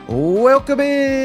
Welcome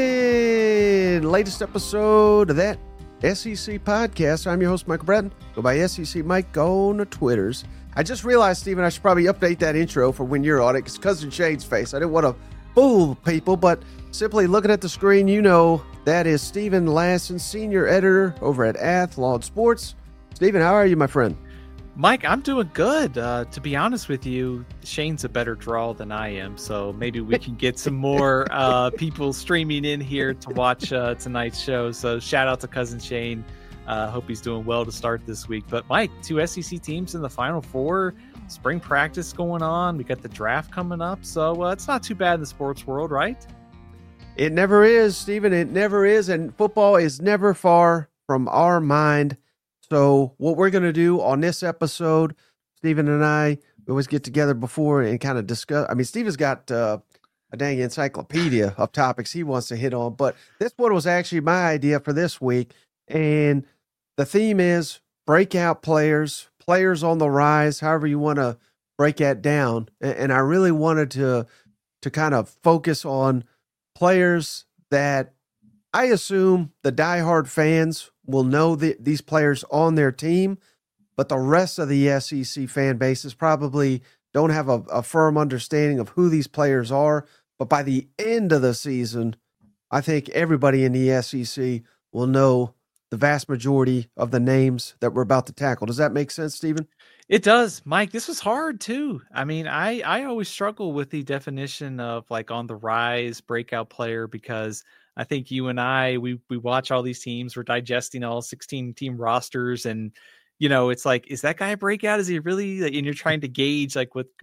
in! Latest episode of that SEC podcast. I'm your host, Michael Bratton. Go by SEC Mike on the Twitters. I just realized, Stephen, I should probably update that intro for when you're on it, because Cousin Shane's face. I didn't want to fool people, but simply looking at the screen, you know that is Stephen Lasson, senior editor over at Athlon Sports. Stephen, how are you, my friend? Mike, I'm doing good. To be honest with you, Shane's a better draw than I am, so maybe we can get some more people streaming in here to watch tonight's show. So shout out to Cousin Shane. Hope he's doing well to start this week. But Mike, 2 SEC teams in the Final Four, spring practice going on. We got the draft coming up, so it's not too bad in the sports world, right? It never is, Stephen. It never is, and football is never far from our mind. So what we're going to do on this episode, Stephen and I, we always get together before and kind of discuss. I mean, Stephen's got a dang encyclopedia of topics he wants to hit on, but this one was actually my idea for this week. And the theme is breakout players, players on the rise, however you want to break that down. And I really wanted to kind of focus on players that I assume the diehard fans will know these players on their team, but the rest of the SEC fan bases probably don't have a firm understanding of who these players are. But by the end of the season, I think everybody in the SEC will know the vast majority of the names that we're about to tackle. Does that make sense, Stephen? It does, Mike. This was hard too. I mean, I always struggle with the definition of like on the rise breakout player, because I think you and I, we watch all these teams, we're digesting all 16 team rosters, and you know, it's like, is that guy a breakout? Is he really? And you're trying to gauge like what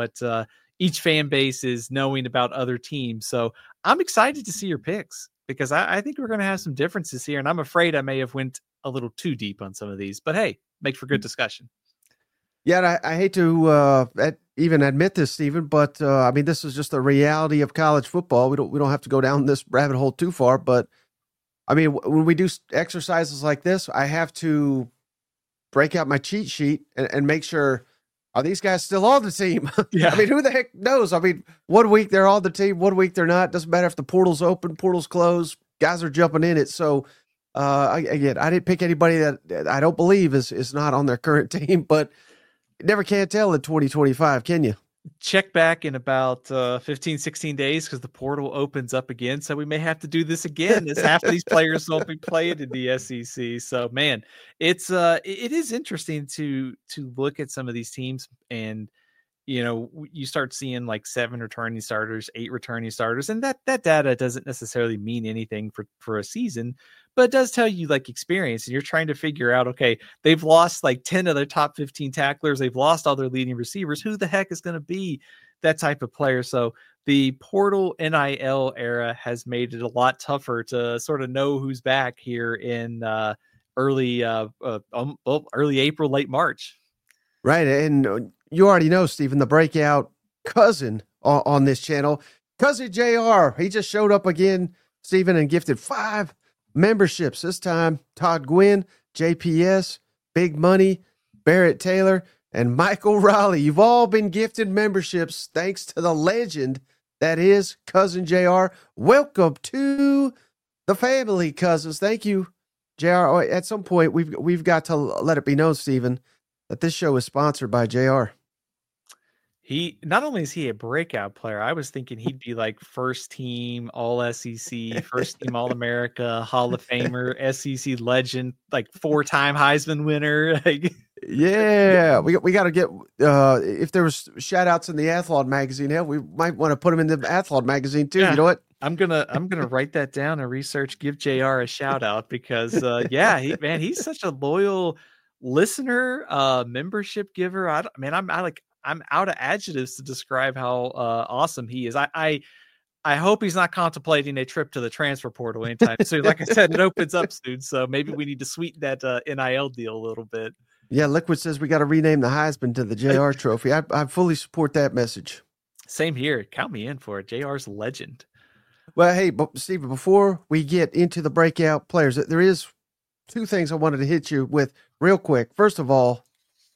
each fan base is knowing about other teams. So I'm excited to see your picks, because I think we're going to have some differences here, and I'm afraid I may have went a little too deep on some of these, but hey, makes for good discussion. Yeah, I hate to even admit this, Stephen, but I mean, this is just the reality of college football. We don't have to go down this rabbit hole too far, but I mean, when we do exercises like this, I have to break out my cheat sheet and make sure, are these guys still on the team? Yeah. I mean, who the heck knows? I mean, 1 week they're on the team, 1 week they're not. Doesn't matter if the portal's open, portal's closed, guys are jumping in it. So I didn't pick anybody that I don't believe is not on their current team, but never can tell in 2025, can you? Check back in about 15, 16 days, because the portal opens up again. So we may have to do this again, as half of these players won't be playing in the SEC. So, man, it is interesting to look at some of these teams, and you know, you start seeing like 7 returning starters, 8 returning starters, and that data doesn't necessarily mean anything for a season, but it does tell you like experience, and you're trying to figure out, okay, they've lost like 10 of their top 15 tacklers, they've lost all their leading receivers. Who the heck is going to be that type of player? So the portal NIL era has made it a lot tougher to sort of know who's back here in early April, late March. Right, and you already know, Stephen, the breakout cousin on this channel, Cousin JR. He just showed up again, Stephen, and gifted 5 memberships. This time, Todd Gwynn, JPS, Big Money, Barrett Taylor, and Michael Raleigh. You've all been gifted memberships thanks to the legend that is Cousin JR. Welcome to the family, cousins. Thank you, JR. Oh, at some point, we've got to let it be known, Stephen, that this show is sponsored by JR. He not only is he a breakout player, I was thinking he'd be like first team All SEC, first team All America, Hall of Famer, SEC legend, like 4-time Heisman winner. Yeah, we got to get if there was shout outs in the Athlon magazine, hell, we might want to put him in the Athlon magazine too. Yeah. You know what? I'm gonna write that down and research. Give JR a shout out, because he's such a loyal listener, membership giver. I'm out of adjectives to describe how awesome he is. I hope he's not contemplating a trip to the transfer portal anytime soon. Like I said, it opens up soon, so maybe we need to sweeten that NIL deal a little bit. Yeah, Liquid says we got to rename the Heisman to the JR Trophy. I fully support that message. Same here. Count me in for it. JR's legend. Well, hey, Steve, before we get into the breakout players, there is 2 things I wanted to hit you with real quick. First of all,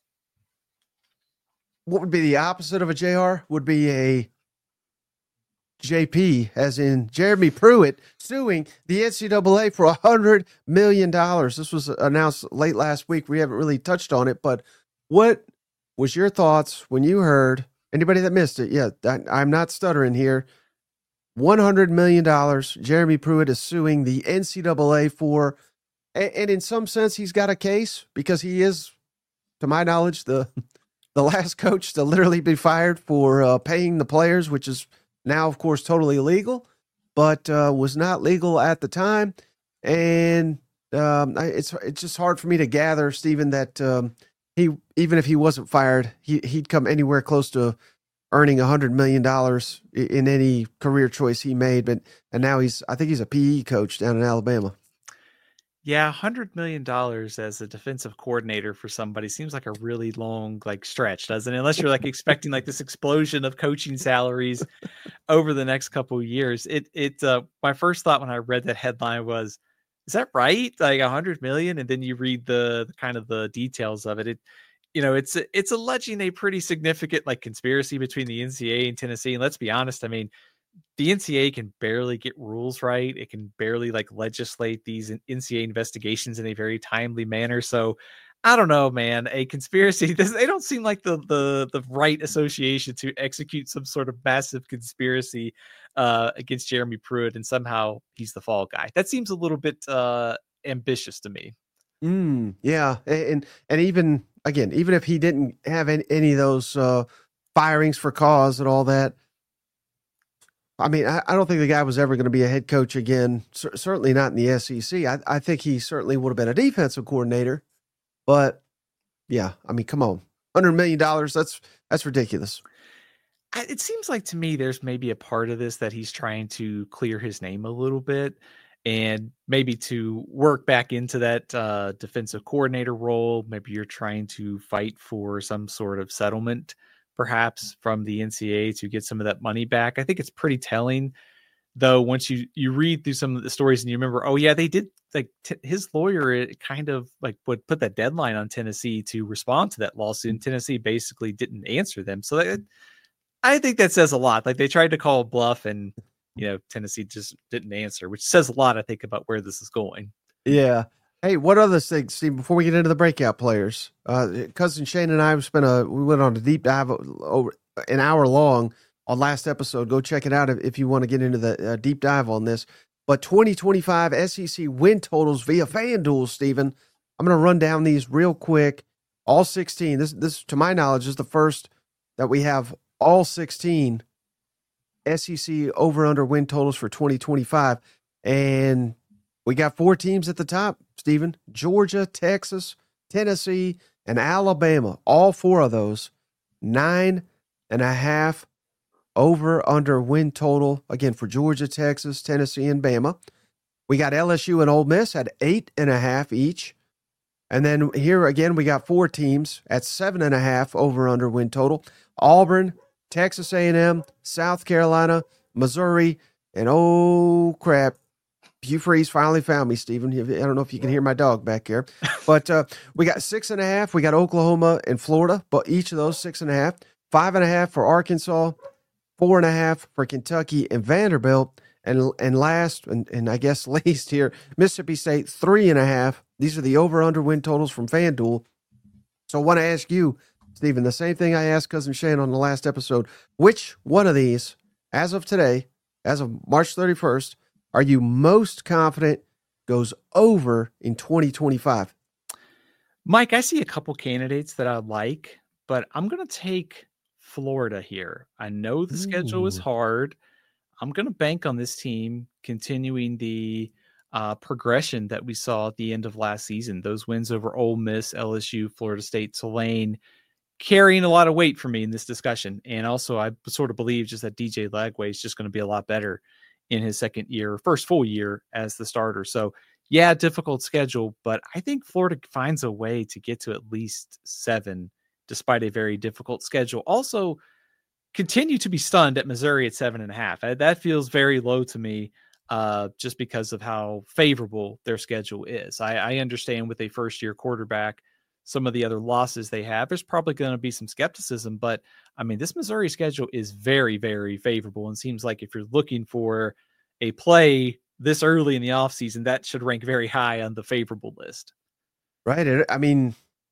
what would be the opposite of a JR? Would be a JP, as in Jeremy Pruitt, suing the NCAA for $100 million. This was announced late last week. We haven't really touched on it, but what was your thoughts when you heard, anybody that missed it? Yeah, I'm not stuttering here. $100 million. Jeremy Pruitt is suing the NCAA for, and in some sense, he's got a case because he is, to my knowledge, the last coach to literally be fired for paying the players, which is now, of course, totally illegal, but was not legal at the time. And it's just hard for me to gather, Stephen, that he, even if he wasn't fired, he'd come anywhere close to earning $100 million in any career choice he made. And now I think he's a PE coach down in Alabama. Yeah, $100 million as a defensive coordinator for somebody seems like a really long stretch, doesn't it? Unless you're expecting this explosion of coaching salaries over the next couple of years. My first thought when I read that headline was, is that right? Like $100 million? And then you read the kind of the details of it. It's alleging a pretty significant conspiracy between the NCAA and Tennessee. And let's be honest, I mean, the NCAA can barely get rules right. It can barely legislate these NCAA investigations in a very timely manner. So I don't know, man, a conspiracy, they don't seem like the right association to execute some sort of massive conspiracy against Jeremy Pruitt, and somehow he's the fall guy. That seems a little bit ambitious to me. Yeah. And even if he didn't have any of those firings for cause and all that, I mean, I don't think the guy was ever going to be a head coach again. Certainly not in the SEC. I think he certainly would have been a defensive coordinator. But yeah, I mean, come on, $100 million. That's ridiculous. It seems like to me, there's maybe a part of this that he's trying to clear his name a little bit, and maybe to work back into that defensive coordinator role. Maybe you're trying to fight for some sort of settlement, perhaps from the NCAA, to get some of that money back. I think it's pretty telling, though, once you read through some of the stories and you remember, oh yeah, they did his lawyer kind of would put that deadline on Tennessee to respond to that lawsuit, and Tennessee basically didn't answer them. So I think that says a lot. They tried to call a bluff, and Tennessee just didn't answer, which says a lot, I think, about where this is going. Yeah. Hey, what other things, Steve, before we get into the breakout players? Cousin Shane and I we went on a deep dive over an hour long on last episode. Go check it out if you want to get into the deep dive on this. But 2025 SEC win totals via FanDuel, Stephen. I'm going to run down these real quick. All 16. This, to my knowledge, is the first that we have all 16 SEC over-under win totals for 2025. And we got 4 teams at the top, Stephen. Georgia, Texas, Tennessee, and Alabama. All 4 of those. 9.5 over-under win total. Again, for Georgia, Texas, Tennessee, and Bama. We got LSU and Ole Miss at 8.5 each. And then here again, we got 4 teams at 7.5 over-under win total. Auburn, Texas A&M, South Carolina, Missouri, and oh crap, Hugh Freeze finally found me, Stephen. I don't know if you can hear my dog back here, but we got 6.5. We got Oklahoma and Florida, but each of those 6.5. 5.5 for Arkansas, 4.5 for Kentucky and Vanderbilt, and last and I guess least here, Mississippi State 3.5. These are the over/under win totals from FanDuel. So I want to ask you, Stephen, the same thing I asked Cousin Shane on the last episode. Which one of these, as of today, as of March 31st, are you most confident goes over in 2025? Mike, I see a couple candidates that I like, but I'm going to take Florida here. I know the schedule is hard. I'm going to bank on this team continuing the progression that we saw at the end of last season. Those wins over Ole Miss, LSU, Florida State, Tulane, carrying a lot of weight for me in this discussion. And also, I sort of believe just that DJ Lagway is just going to be a lot better in his first full year as the starter. So yeah, difficult schedule, but I think Florida finds a way to get to at least 7 despite a very difficult schedule. Also, continue to be stunned at Missouri at 7.5. That feels very low to me, just because of how favorable their schedule is. I understand with a first-year quarterback, some of the other losses they have, there's probably going to be some skepticism. But I mean, this Missouri schedule is very, very favorable, and seems like if you're looking for a play this early in the offseason, that should rank very high on the favorable list. Right. I mean,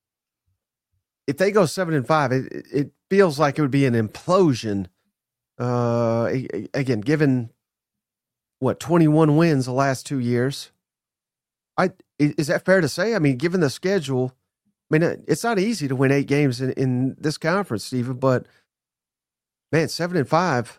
if they go 7-5, it feels like it would be an implosion. Again, given what 21 wins the last 2 years, is that fair to say? I mean, given the schedule, I mean, it's not easy to win 8 games in this conference, Stephen. But man, 7-5.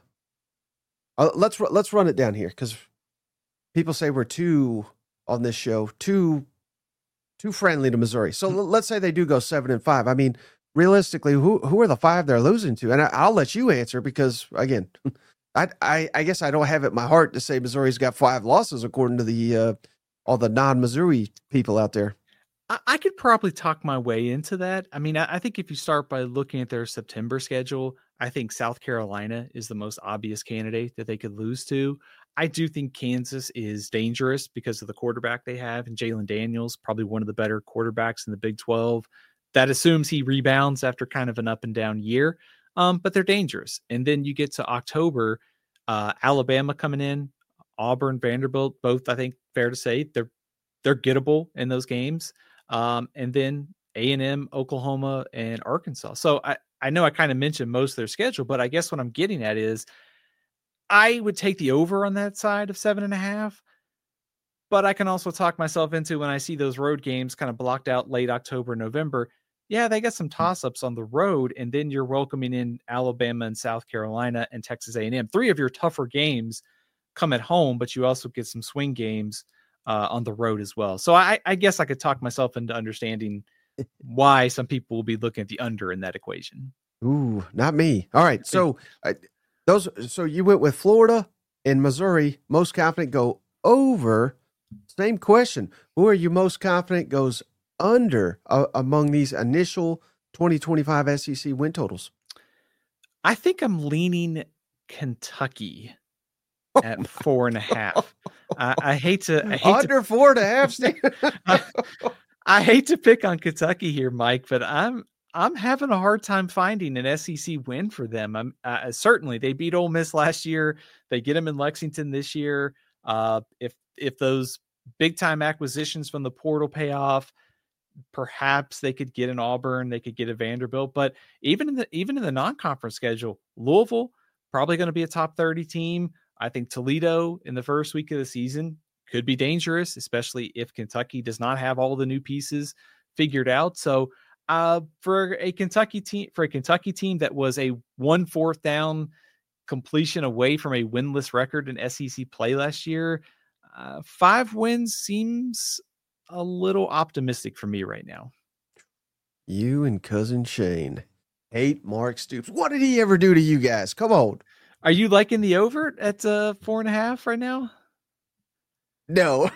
Let's run it down here, because people say we're too on this show too friendly to Missouri. So let's say they do go 7-5. I mean, realistically, who are the 5 they're losing to? And I'll let you answer, because again, I guess I don't have it in my heart to say Missouri's got 5 losses according to the all the non-Missouri people out there. I could probably talk my way into that. I mean, I think if you start by looking at their September schedule, I think South Carolina is the most obvious candidate that they could lose to. I do think Kansas is dangerous because of the quarterback they have, and Jalen Daniels, probably one of the better quarterbacks in the Big 12. That assumes he rebounds after kind of an up and down year, but they're dangerous. And then you get to October, Alabama coming in, Auburn, Vanderbilt, both, I think, fair to say, they're gettable in those games. And then A&M, Oklahoma, and Arkansas. So I know I kind of mentioned most of their schedule, but I guess what I'm getting at is I would take the over on that side of 7.5. But I can also talk myself into, when I see those road games kind of blocked out late October, November, yeah, they got some toss-ups on the road, and then you're welcoming in Alabama and South Carolina and Texas A&M. 3 of your tougher games come at home, but you also get some swing games on the road as well. So I guess I could talk myself into understanding why some people will be looking at the under in that equation. Ooh, not me. All right. So so you went with Florida and Missouri. Most confident go over. Same question. Who are you most confident goes under among these initial 2025 SEC win totals? I think I'm leaning Kentucky at 4.5. I hate to under 4.5. I hate to pick on Kentucky here, Mike, but I'm having a hard time finding an SEC win for them. Certainly they beat Ole Miss last year. They get them in Lexington this year. If those big time acquisitions from the portal pay off, perhaps they could get an Auburn, they could get a Vanderbilt. But even in the non-conference schedule, Louisville probably going to be a top 30 team. I think Toledo in the first week of the season could be dangerous, especially if Kentucky does not have all the new pieces figured out. So for a Kentucky team that was a 1/4 down completion away from a winless record in SEC play last year, 5 wins seems a little optimistic for me right now. You and cousin Shane hate Mark Stoops. What did he ever do to you guys? Come on. Are you liking the over at 4.5 right now? No.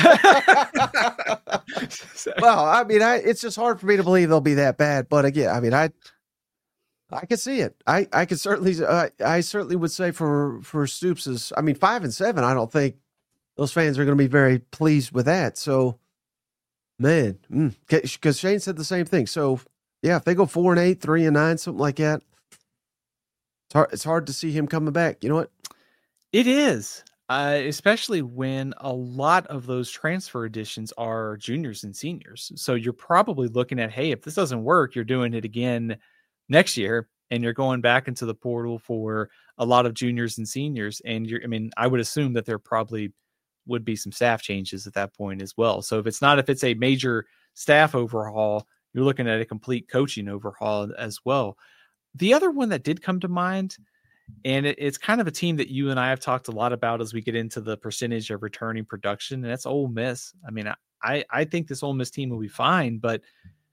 Well, I mean, it's just hard for me to believe they'll be that bad. But again, I mean, I can see it. I can certainly, I certainly would say for Stoops is, I mean, 5-7. I don't think those fans are going to be very pleased with that. So, man, because Shane said the same thing. So, yeah, if they go 4-8, 3-9, something like that, it's hard to see him coming back. You know what? It is, especially when a lot of those transfer additions are juniors and seniors. So you're probably looking at, hey, if this doesn't work, you're doing it again next year, and you're going back into the portal for a lot of juniors and seniors. And I would assume that there probably would be some staff changes at that point as well. So if it's a major staff overhaul, you're looking at a complete coaching overhaul as well. The other one that did come to mind, and it's kind of a team that you and I have talked a lot about as we get into the percentage of returning production, and that's Ole Miss. I mean, I think this Ole Miss team will be fine, but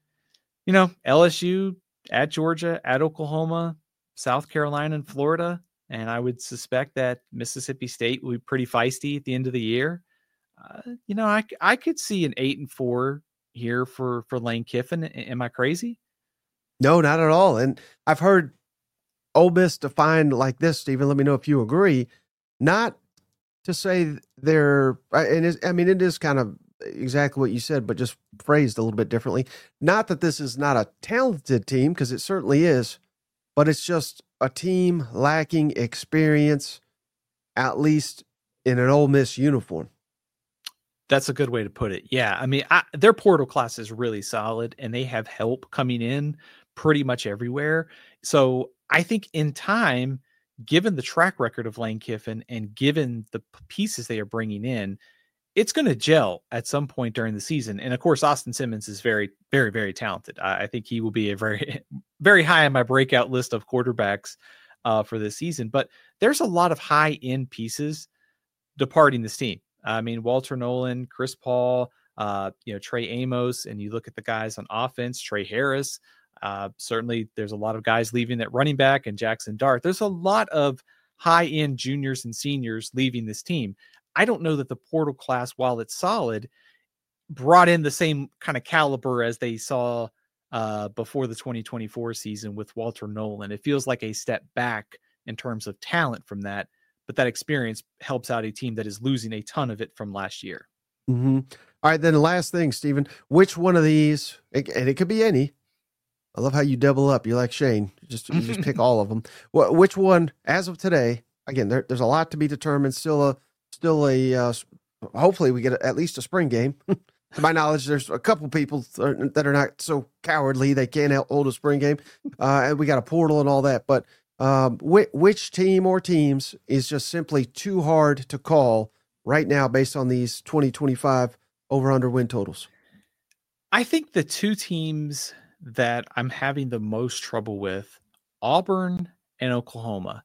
LSU at Georgia, at Oklahoma, South Carolina, and Florida, and I would suspect that Mississippi State will be pretty feisty at the end of the year. I could see an 8-4 here for Lane Kiffin. Am I crazy? No, not at all. And I've heard Ole Miss defined like this, Stephen. Let me know if you agree. Not to say they're, and it is kind of exactly what you said, but just phrased a little bit differently. Not that this is not a talented team, because it certainly is, but it's just a team lacking experience, at least in an Ole Miss uniform. That's a good way to put it. Yeah. I mean, their portal class is really solid and they have help coming in pretty much everywhere. So I think in time, given the track record of Lane Kiffin and given the pieces they are bringing in, it's going to gel at some point during the season. And of course, Austin Simmons is very, very, very talented. I think he will be a very, very high on my breakout list of quarterbacks for this season. But there's a lot of high end pieces departing this team. I mean, Walter Nolan, Chris Paul, Trey Amos, and you look at the guys on offense, Trey Harris. Certainly, there's a lot of guys leaving at running back and Jackson Dart. There's a lot of high-end juniors and seniors leaving this team. I don't know that the portal class, while it's solid, brought in the same kind of caliber as they saw before the 2024 season with Walter Nolan. It feels like a step back in terms of talent from that. But that experience helps out a team that is losing a ton of it from last year. Mm-hmm. All right, then the last thing, Stephen, which one of these, and it could be any. I love how you double up. You're like Shane. You just pick all of them. Which one, as of today? Again, there's a lot to be determined. Still a. Hopefully, we get at least a spring game. To my knowledge, there's a couple people that are not so cowardly they can't hold a spring game, and we got a portal and all that. But which team or teams is just simply too hard to call right now based on these 2025 over-under win totals? I think the two teams that I'm having the most trouble with, Auburn and Oklahoma.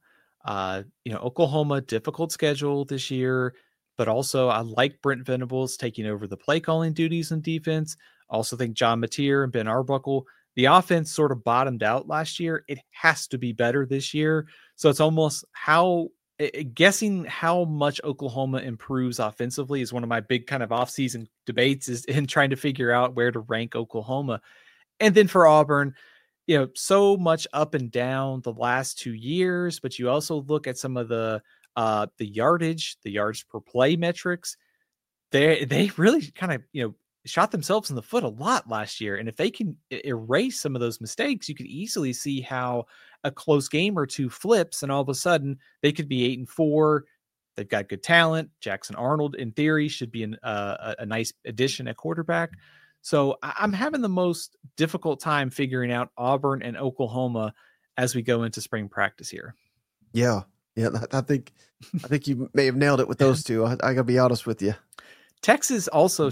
Oklahoma, difficult schedule this year, but also I like Brent Venables taking over the play calling duties in defense. Also think John Mateer and Ben Arbuckle. The offense sort of bottomed out last year. It has to be better this year. So it's almost guessing how much Oklahoma improves offensively is one of my big kind of offseason debates is in trying to figure out where to rank Oklahoma. And then for Auburn, so much up and down the last 2 years, but you also look at some of the yards per play metrics. They really kind of, shot themselves in the foot a lot last year. And if they can erase some of those mistakes, you could easily see how a close game or two flips and all of a sudden they could be 8-4. They've got good talent. Jackson Arnold, in theory, should be a nice addition at quarterback. So I'm having the most difficult time figuring out Auburn and Oklahoma as we go into spring practice here. Yeah. I think you may have nailed it with those two. I gotta be honest with you. Texas at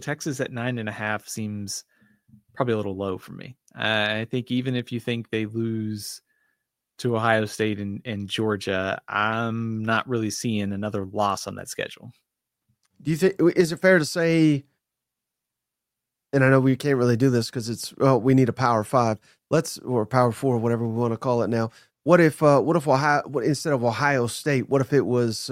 9.5 seems probably a little low for me. I think even if you think they lose to Ohio State and Georgia, I'm not really seeing another loss on that schedule. Do you think, is it fair to say, and I know we can't really do this because we need a Power 5, or Power 4, whatever we want to call it now. What if Ohio, instead of Ohio State, what if it was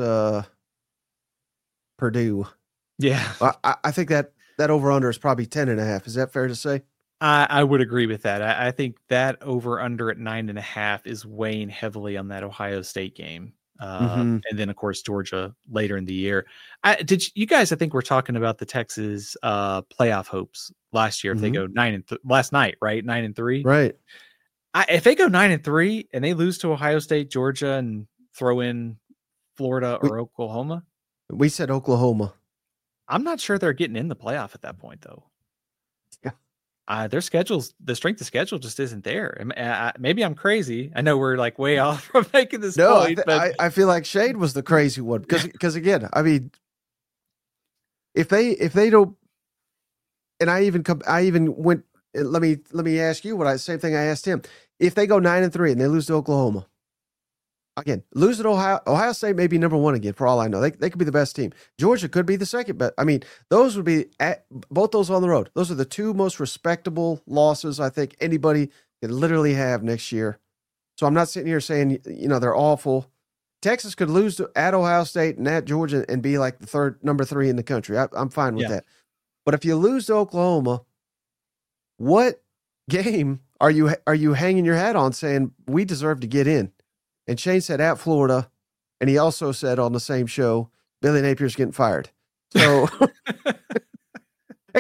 Purdue? Yeah. I think that over-under is probably 10.5. Is that fair to say? I would agree with that. I think that over-under at 9.5 is weighing heavily on that Ohio State game. And then, of course, Georgia later in the year. You guys, I think we're talking about the Texas playoff hopes last year. If they go last night, right? 9-3. Right. If they go 9-3 and they lose to Ohio State, Georgia, and throw in Florida or Oklahoma. We said Oklahoma. I'm not sure they're getting in the playoff at that point, though. Yeah. Their schedules, the strength of schedule just isn't there. Maybe I'm crazy. I know we're like way off from making this point. But I feel like Shade was the crazy one because again, I mean, if they don't, and I even went. Let me ask you same thing I asked him. If they go 9-3 and they lose to Oklahoma, again, lose to Ohio State may be number one again for all I know. They could be the best team. Georgia could be the second best. I mean, those would be both those on the road. Those are the two most respectable losses I think anybody can literally have next year. So I'm not sitting here saying they're awful. Texas could lose at Ohio State and at Georgia and be like the number 3 in the country. I'm fine with that. But if you lose to Oklahoma, what game are you hanging your hat on saying we deserve to get in? And Shane said at Florida, and he also said on the same show, Billy Napier's getting fired. So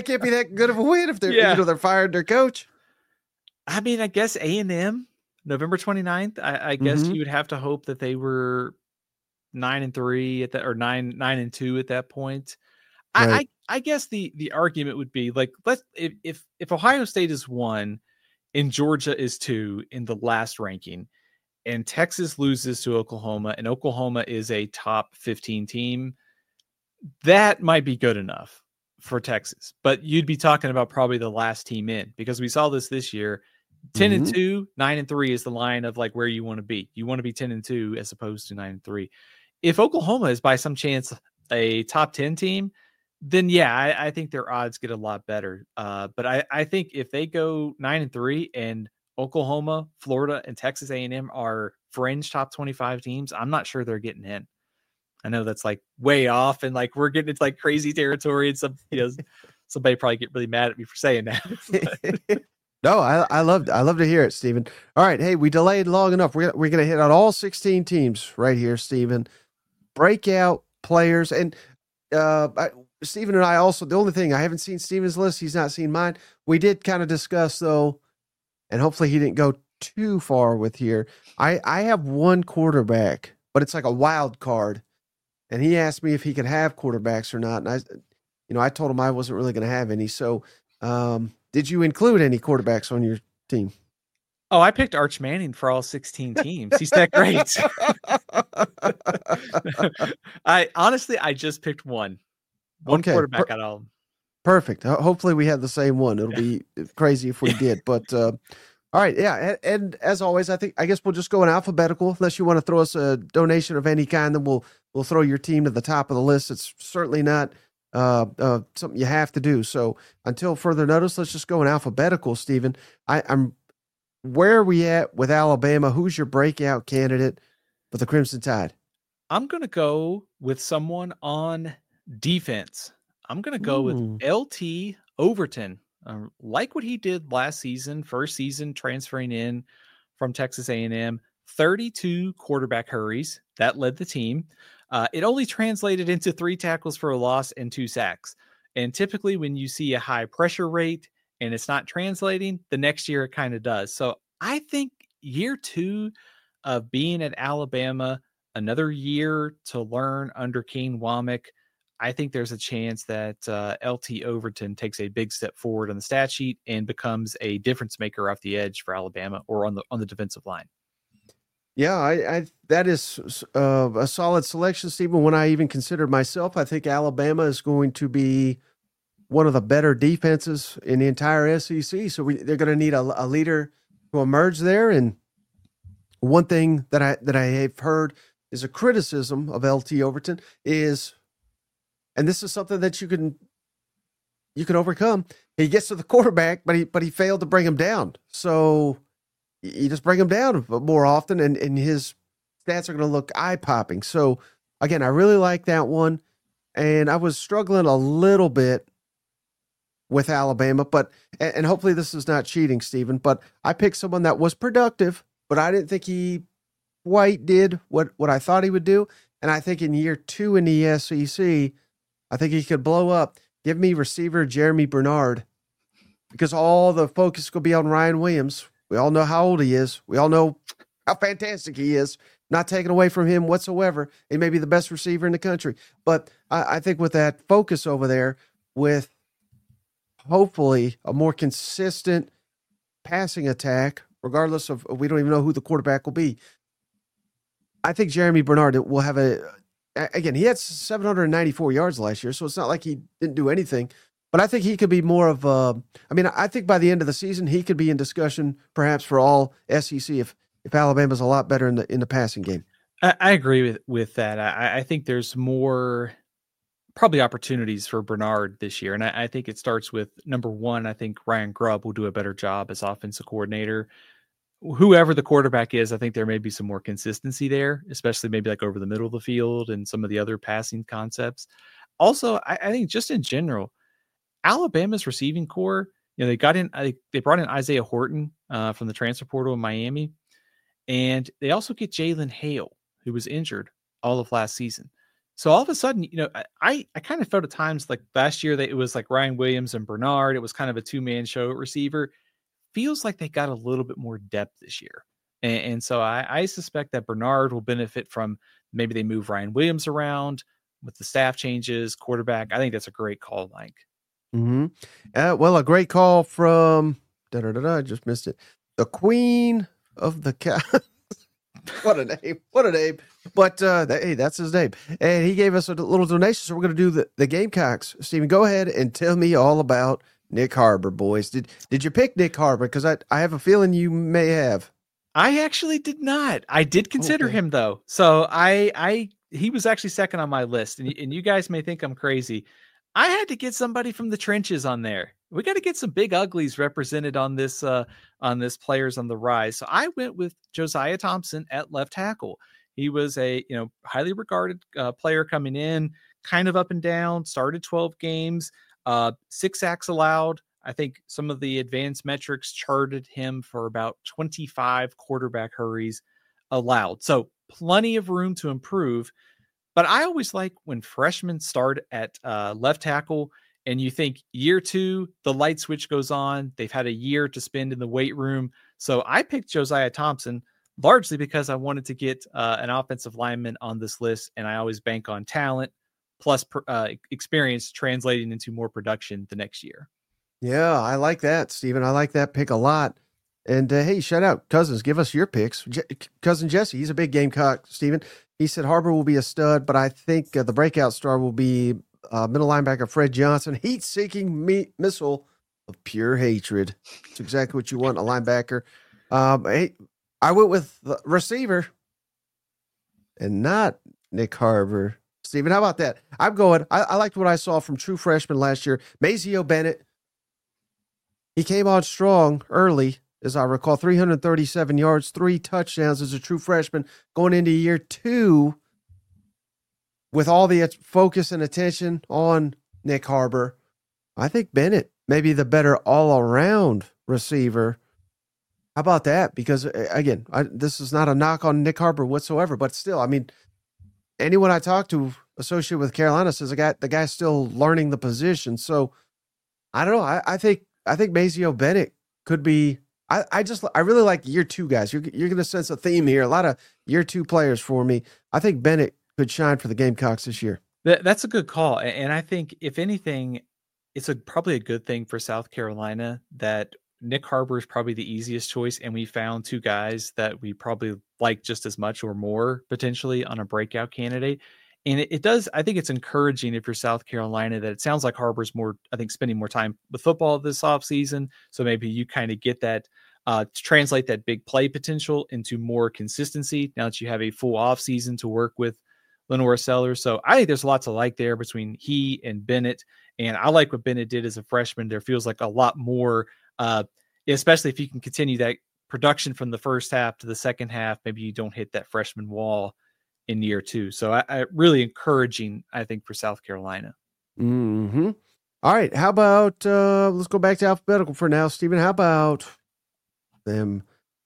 That can't be that good of a win if they're they're firing their coach. I mean, I guess A&M November 29th. I guess you would have to hope that they were 9-3 at that, or 9-2 at that point. Right. I guess the argument would be like, if Ohio State is 1 and Georgia is 2 in the last ranking, and Texas loses to Oklahoma, and Oklahoma is a top 15 team, that might be good enough for Texas. But you'd be talking about probably the last team in, because we saw this year. 10-2, 9-3 is the line of like where you want to be. You want to be 10-2 as opposed to 9-3. If Oklahoma is by some chance a top 10 team, then yeah, I think their odds get a lot better. But I think if they go 9-3 and Oklahoma, Florida, and Texas A&M are fringe top 25 teams, I'm not sure they're getting in. I know that's like way off, and like we're getting into like crazy territory, and somebody probably get really mad at me for saying that. No, I love to hear it, Stephen. All right, hey, we delayed long enough. We're gonna hit on all 16 teams right here, Stephen. Breakout players, and Stephen and I also. The only thing, I haven't seen Stephen's list; he's not seen mine. We did kind of discuss though, and hopefully he didn't go too far with here. I have one quarterback, but it's like a wild card, and he asked me if he could have quarterbacks or not, and I told him I wasn't really going to have any. So, did you include any quarterbacks on your team? Oh, I picked Arch Manning for all 16 teams. He's that great. I just picked one quarterback out of all. Perfect. Hopefully we have the same one. It'll be crazy if we did, but all right. Yeah. And as always, I guess we'll just go in alphabetical, unless you want to throw us a donation of any kind, then we'll throw your team to the top of the list. It's certainly not something you have to do. So until further notice, let's just go in alphabetical, Stephen. Where are we at with Alabama? Who's your breakout candidate for the Crimson Tide? I'm going to go with someone on defense. I'm going to go with LT Overton. Like what he did last season, first season transferring in from Texas A&M, 32 quarterback hurries. That led the team. It only translated into 3 tackles for a loss and 2 sacks. And typically when you see a high pressure rate and it's not translating, the next year it kind of does. So I think year 2 of being at Alabama, another year to learn under Kane Womack, I think there's a chance that LT Overton takes a big step forward on the stat sheet and becomes a difference maker off the edge for Alabama or on the defensive line. Yeah, I that is a solid selection, Stephen. When I even considered myself, I think Alabama is going to be one of the better defenses in the entire SEC. So they're going to need a leader to emerge there. And one thing that I have heard is a criticism of LT Overton is, and this is something that you can overcome. He gets to the quarterback, but he failed to bring him down. So you just bring him down more often, and his stats are going to look eye-popping. So, again, I really like that one, and I was struggling a little bit with Alabama, and hopefully this is not cheating, Stephen, but I picked someone that was productive, but I didn't think he quite did what I thought he would do, and I think in year 2 in the SEC, I think he could blow up. Give me receiver Jeremy Bernard, because all the focus could be on Ryan Williams. We all know how old he is. We all know how fantastic he is. Not taken away from him whatsoever. He may be the best receiver in the country. But I think with that focus over there, with hopefully a more consistent passing attack, regardless of, we don't even know who the quarterback will be, I think Jeremy Bernard will have again, he had 794 yards last year, so it's not like he didn't do anything. But I think he could be more of I think by the end of the season, he could be in discussion perhaps for all SEC if Alabama's a lot better in the passing game. I agree with that. I think there's more probably opportunities for Bernard this year. And I think it starts with, number one, I think Ryan Grubb will do a better job as offensive coordinator. Whoever the quarterback is, I think there may be some more consistency there, especially maybe like over the middle of the field and some of the other passing concepts. Also, I think just in general, Alabama's receiving core, they brought in Isaiah Horton from the transfer portal in Miami, and they also get Jalen Hale, who was injured all of last season. So all of a sudden, I kind of felt at times like last year that it was like Ryan Williams and Bernard. It was kind of a two-man show at receiver. Feels like they got a little bit more depth this year. And so I suspect that Bernard will benefit from maybe they move Ryan Williams around with the staff changes, quarterback. I think that's a great call, Mike. Mm-hmm. Well, a great call from, I just missed it. The Queen of the Cow. What a name. What a name. But hey, that's his name. And he gave us a little donation. So we're going to do the Gamecocks. Stephen, go ahead and tell me all about Nick Harbor, boys. Did you pick Nick Harbor? Because I have a feeling you may have. I actually did not. I did consider him though. So he was actually second on my list. And you guys may think I'm crazy. I had to get somebody from the trenches on there. We got to get some big uglies represented on this Players on the Rise. So I went with Josiah Thompson at left tackle. He was a highly regarded player coming in, kind of up and down. Started 12 games, 6 sacks allowed. I think some of the advanced metrics charted him for about 25 quarterback hurries allowed. So plenty of room to improve. But I always like when freshmen start at left tackle and you think year 2, the light switch goes on. They've had a year to spend in the weight room. So I picked Josiah Thompson largely because I wanted to get an offensive lineman on this list. And I always bank on talent plus experience translating into more production the next year. Yeah, I like that, Stephen. I like that pick a lot. And hey, shout out Cousins. Give us your picks. Cousin Jesse, he's a big Gamecock, Stephen. He said Harbor will be a stud, but I think the breakout star will be middle linebacker Fred Johnson. Heat-seeking missile of pure hatred. It's exactly what you want in a linebacker. Hey, I went with the receiver and not Nick Harbor. Stephen, how about that? I'm going. I liked what I saw from true freshman last year. Mazeo Bennett. He came on strong early, as I recall, 337 yards, 3 touchdowns as a true freshman going into year 2 with all the focus and attention on Nick Harbor. I think Bennett may be the better all-around receiver. How about that? Because, again, this is not a knock on Nick Harbor whatsoever, but still, I mean, anyone I talk to associated with Carolina says the guy's still learning the position. So, I don't know. I think Mazeo Bennett could be. I really like year 2 guys. You're going to sense a theme here. A lot of year 2 players for me. I think Bennett could shine for the Gamecocks this year. That's a good call, and I think if anything, it's probably a good thing for South Carolina that Nick Harbor is probably the easiest choice, and we found 2 guys that we probably like just as much or more potentially on a breakout candidate. And it does, I think it's encouraging if you're South Carolina that it sounds like Harbor's more, I think, spending more time with football this offseason. So maybe you kind of get that, to translate that big play potential into more consistency now that you have a full offseason to work with Lenore Sellers. So I think there's lots to like there between he and Bennett. And I like what Bennett did as a freshman. There feels like a lot more, especially if you can continue that production from the first half to the second half. Maybe you don't hit that freshman wall in year 2. So I really encouraging, I think, for South Carolina. Mm-hmm. All right. How about, let's go back to alphabetical for now, Stephen. How about them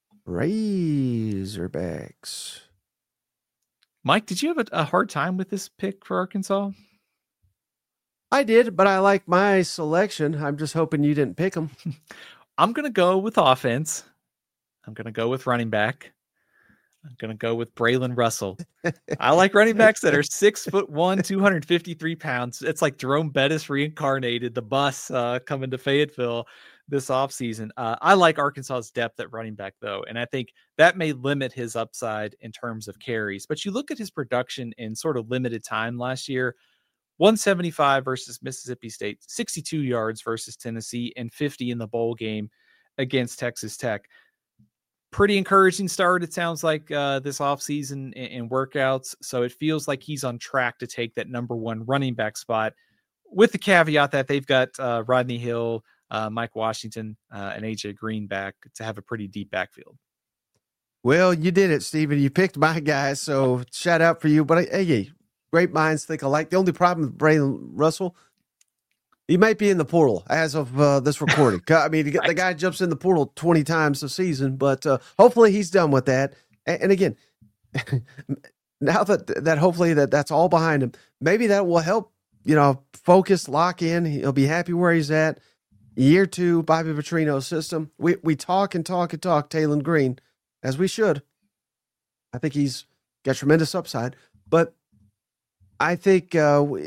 Razorbacks? Mike, did you have a hard time with this pick for Arkansas? I did, but I like my selection. I'm just hoping you didn't pick them. I'm going to go with offense. I'm going to go with running back. I'm going to go with Braylon Russell. I like running backs that are 6'1", 253 pounds. It's like Jerome Bettis reincarnated, the bus coming to Fayetteville this offseason. I like Arkansas's depth at running back, though, and I think that may limit his upside in terms of carries. But you look at his production in sort of limited time last year, 175 versus Mississippi State, 62 yards versus Tennessee, and 50 in the bowl game against Texas Tech. Pretty encouraging start, it sounds like, this offseason in workouts. So it feels like he's on track to take that number 1 running back spot, with the caveat that they've got Rodney Hill, Mike Washington, and AJ Green back to have a pretty deep backfield. Well, you did it, Stephen. You picked my guy, so shout out for you. But hey, great minds think alike. The only problem with Braylon Russell, he might be in the portal as of this recording. I mean, right. The guy jumps in the portal 20 times a season, but hopefully he's done with that. And again, now that hopefully that's all behind him, maybe that will help, focus, lock in. He'll be happy where he's at. Year 2, Bobby Petrino's system. We talk and talk and talk Taylen Green, as we should. I think he's got tremendous upside. But I think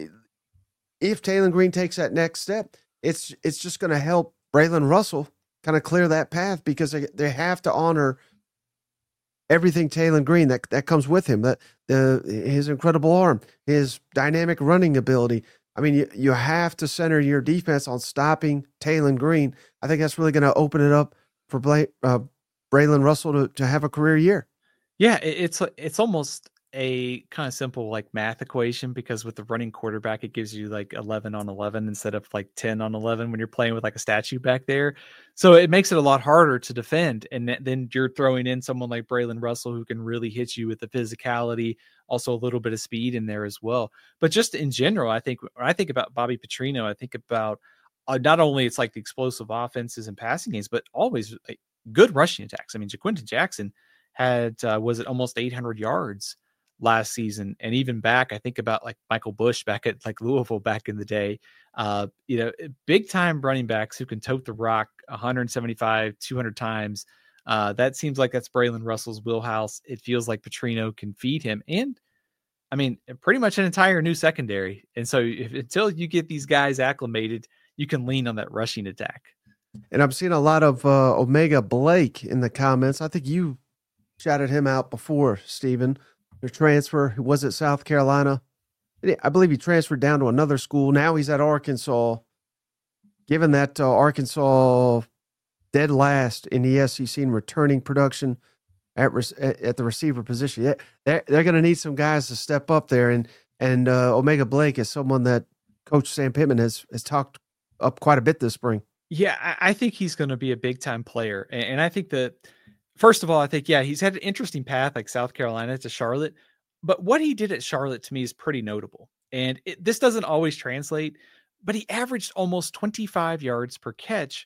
if Taylen Green takes that next step, it's just going to help Braylon Russell kind of clear that path, because they have to honor everything Taylen Green that comes with him, his incredible arm, his dynamic running ability. I mean, you have to center your defense on stopping Taylen Green. I think that's really going to open it up for Braylon Russell to have a career year. Yeah, it's almost a kind of simple like math equation, because with the running quarterback, it gives you like 11 on 11 instead of like 10 on 11 when you're playing with like a statue back there. So it makes it a lot harder to defend. And then you're throwing in someone like Braylon Russell, who can really hit you with the physicality, also a little bit of speed in there as well. But just in general, I think when I think about Bobby Petrino, I think about not only it's like the explosive offenses and passing games, but always like good rushing attacks. I mean, Jaquinton Jackson had, was it almost 800 yards last season. And even back, I think about like Michael Bush back at like Louisville back in the day, big time running backs who can tote the rock 175, 200 times. That seems like that's Braylon Russell's wheelhouse. It feels like Petrino can feed him. And I mean, pretty much an entire new secondary. And so until you get these guys acclimated, you can lean on that rushing attack. And I'm seeing a lot of Omega Blake in the comments. I think you shouted him out before, Stephen. Their transfer, he was at South Carolina. I believe he transferred down to another school. Now he's at Arkansas. Given that Arkansas dead last in the SEC in returning production at the receiver position, they're going to need some guys to step up there. And Omega Blake is someone that Coach Sam Pittman has talked up quite a bit this spring. Yeah, I think he's going to be a big time player. And I think that, first of all, I think, he's had an interesting path like South Carolina to Charlotte, but what he did at Charlotte to me is pretty notable. And this doesn't always translate, but he averaged almost 25 yards per catch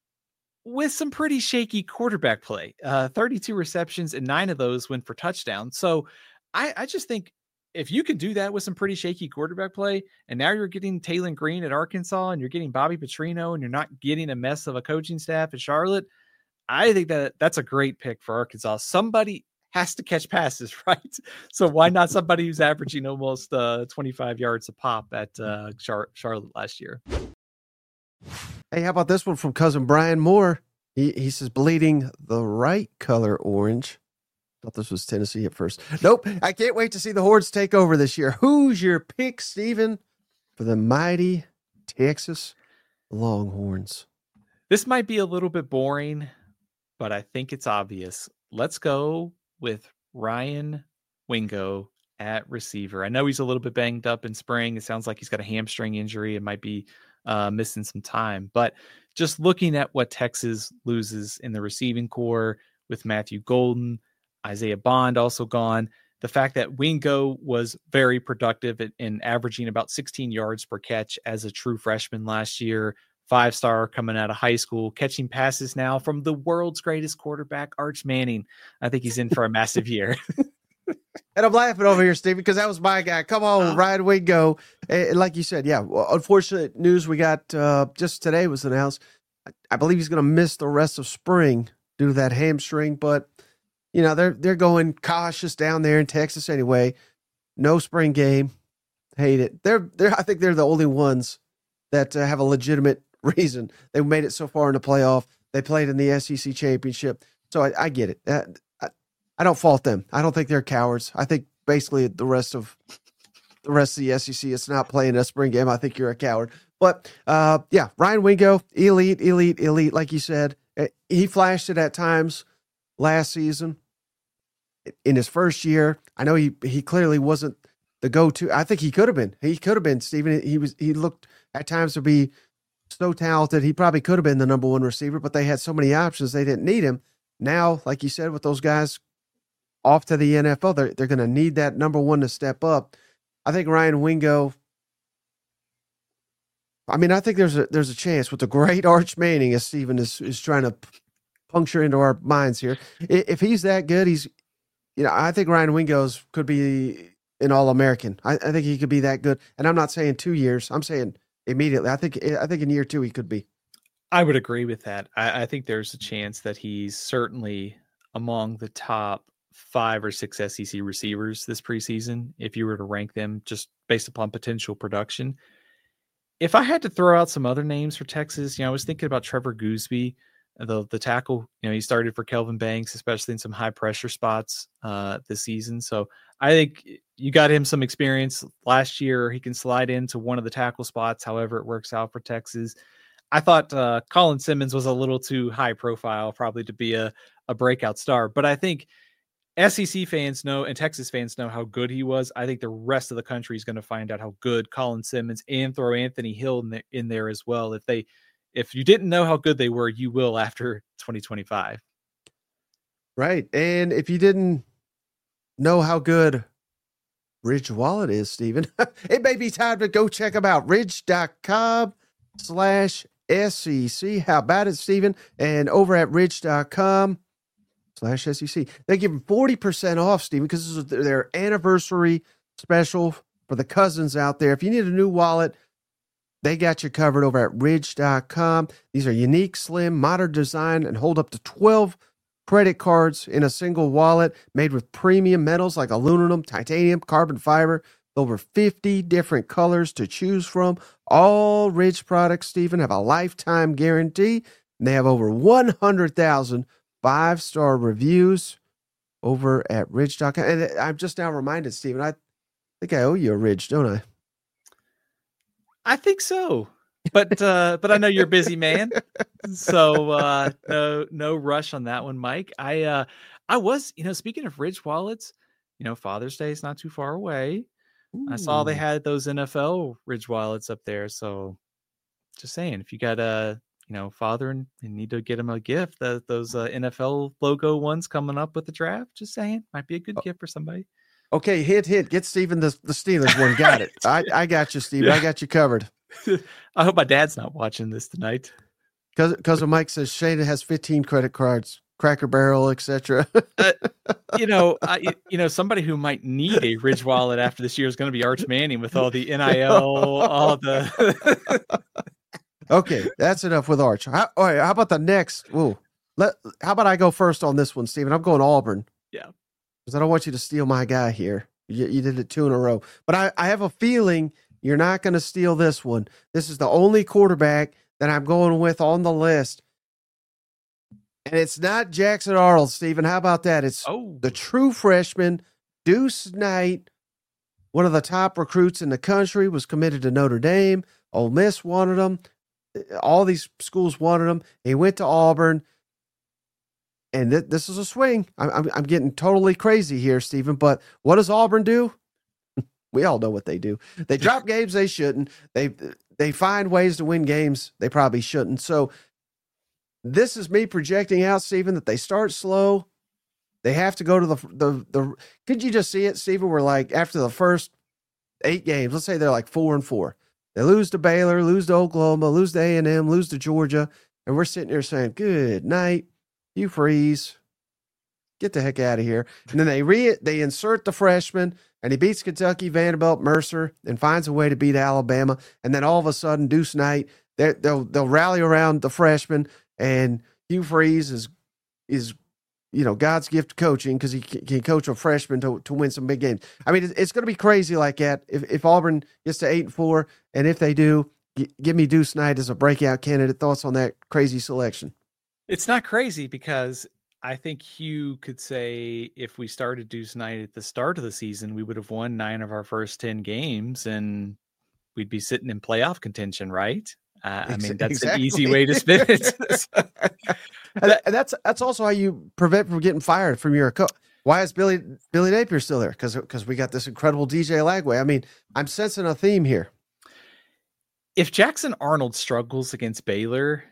with some pretty shaky quarterback play. 32 receptions and 9 of those went for touchdowns. So I just think if you can do that with some pretty shaky quarterback play, and now you're getting Taylen Green at Arkansas and you're getting Bobby Petrino and you're not getting a mess of a coaching staff at Charlotte, I think that's a great pick for Arkansas. Somebody has to catch passes, right? So why not somebody who's averaging almost 25 yards a pop at Charlotte last year? Hey, how about this one from cousin Brian Moore? He says, bleeding the right color orange. Thought this was Tennessee at first. Nope. I can't wait to see the Hordes take over this year. Who's your pick, Stephen, for the mighty Texas Longhorns? This might be a little bit boring, but I think it's obvious. Let's go with Ryan Wingo at receiver. I know he's a little bit banged up in spring. It sounds like he's got a hamstring injury and might be missing some time. But just looking at what Texas loses in the receiving core with Matthew Golden, Isaiah Bond also gone, the fact that Wingo was very productive in averaging about 16 yards per catch as a true freshman last year, 5-star coming out of high school, catching passes now from the world's greatest quarterback, Arch Manning. I think he's in for a massive year. And I'm laughing over here, Stephen, because that was my guy. Come on, Ryan Wingo. And like you said, unfortunate news we got just today was announced. I believe he's going to miss the rest of spring due to that hamstring, but they're going cautious down there in Texas anyway. No spring game. Hate it. I think they're the only ones that have a legitimate reason. They made it so far in the playoff. They played in the SEC championship. So I get it. I don't fault them. I don't think they're cowards. I think basically the rest of the SEC is not playing a spring game. I think you're a coward. But Ryan Wingo, elite. Like you said, he flashed it at times last season. In his first year, I know he clearly wasn't the go-to. I think he could have been. He could have been, Stephen. He looked at times to be so talented. He probably could have been the number one receiver, but they had so many options they didn't need him. Now, like you said, with those guys off to the NFL, they're going to need that number one to step up. I think Ryan Wingo. I mean, I think there's a chance with the great Arch Manning, as Stephen is trying to puncture into our minds here. If he's that good, I think Ryan Wingos could be an All-American. I think he could be that good. And I'm not saying 2 years. I'm saying immediately. I think in year 2 he could be. I would agree with that. I think there's a chance that he's certainly among the top 5 or 6 SEC receivers this preseason, if you were to rank them just based upon potential production. If I had to throw out some other names for Texas, I was thinking about Trevor Gooseby, the tackle. He started for Kelvin Banks, especially in some high pressure spots this season. So I think you got him some experience last year. He can slide into one of the tackle spots, however it works out for Texas. I thought Colin Simmons was a little too high profile, probably to be a breakout star. But I think SEC fans know and Texas fans know how good he was. I think the rest of the country is going to find out how good Colin Simmons and throw Anthony Hill in there as well. If you didn't know how good they were, you will after 2025. Right. And if you didn't know how good Ridge Wallet is, Stephen, it may be time to go check them out. Ridge.com/SEC. How about it, Stephen? And over at ridge.com/SEC, they give them 40% off, Stephen, because this is their anniversary special for the cousins out there. If you need a new wallet, they got you covered over at ridge.com. These are unique, slim, modern design, and hold up to 12 credit cards in a single wallet made with premium metals like aluminum, titanium, carbon fiber, over 50 different colors to choose from. All Ridge products, Stephen, have a lifetime guarantee, and they have over 100,000 5-star reviews over at ridge.com. And I'm just now reminded, Stephen, I think I owe you a Ridge, don't I? I think so, but I know you're a busy man, so no rush on that one, Mike. I was, speaking of Ridge wallets, Father's Day is not too far away. Ooh. I saw they had those NFL Ridge wallets up there, so just saying, if you got a father and need to get him a gift, those NFL logo ones coming up with the draft, just saying, might be a good gift for somebody. Okay, hit. Get Steven the Steelers one. Got it. I got you, Steven. Yeah. I got you covered. I hope my dad's not watching this tonight. Because Mike says Shayna has 15 credit cards, Cracker Barrel, etc. Somebody who might need a Ridge wallet after this year is going to be Arch Manning with all the NIL, all the. Okay, that's enough with Arch. All right, how about the next? How about I go first on this one, Steven? I'm going Auburn. Yeah. Because I don't want you to steal my guy here. You did it 2 in a row. But I have a feeling you're not going to steal this one. This is the only quarterback that I'm going with on the list. And it's not Jackson Arnold, Stephen. How about that? It's the true freshman, Deuce Knight, one of the top recruits in the country, was committed to Notre Dame. Ole Miss wanted him. All these schools wanted him. He went to Auburn. And this is a swing. I'm getting totally crazy here, Stephen. But what does Auburn do? We all know what they do. They drop games they shouldn't. They find ways to win games they probably shouldn't. So this is me projecting out, Stephen, that they start slow. They have to go to the. Could you just see it, Stephen? We're like after the first 8 games. Let's say they're like 4-4. They lose to Baylor, lose to Oklahoma, lose to A&M, lose to Georgia, and we're sitting here saying, "Good night. Hugh Freeze, get the heck out of here." And then they insert the freshman, and he beats Kentucky, Vanderbilt, Mercer, and finds a way to beat Alabama. And then all of a sudden, Deuce Knight, they'll rally around the freshman, and Hugh Freeze is God's gift to coaching because he can coach a freshman to win some big games. I mean, it's going to be crazy like that if Auburn gets to 8-4, and if they do, give me Deuce Knight as a breakout candidate. Thoughts on that crazy selection? It's not crazy because I think Hugh could say if we started Deuce Knight at the start of the season, we would have won 9 of our first 10 games and we'd be sitting in playoff contention, right? I mean, that's exactly an easy way to spin it. And that's also how you prevent from getting fired from your coach. Why is Billy Napier still there? Because we got this incredible DJ Lagway. I mean, I'm sensing a theme here. If Jackson Arnold struggles against Baylor,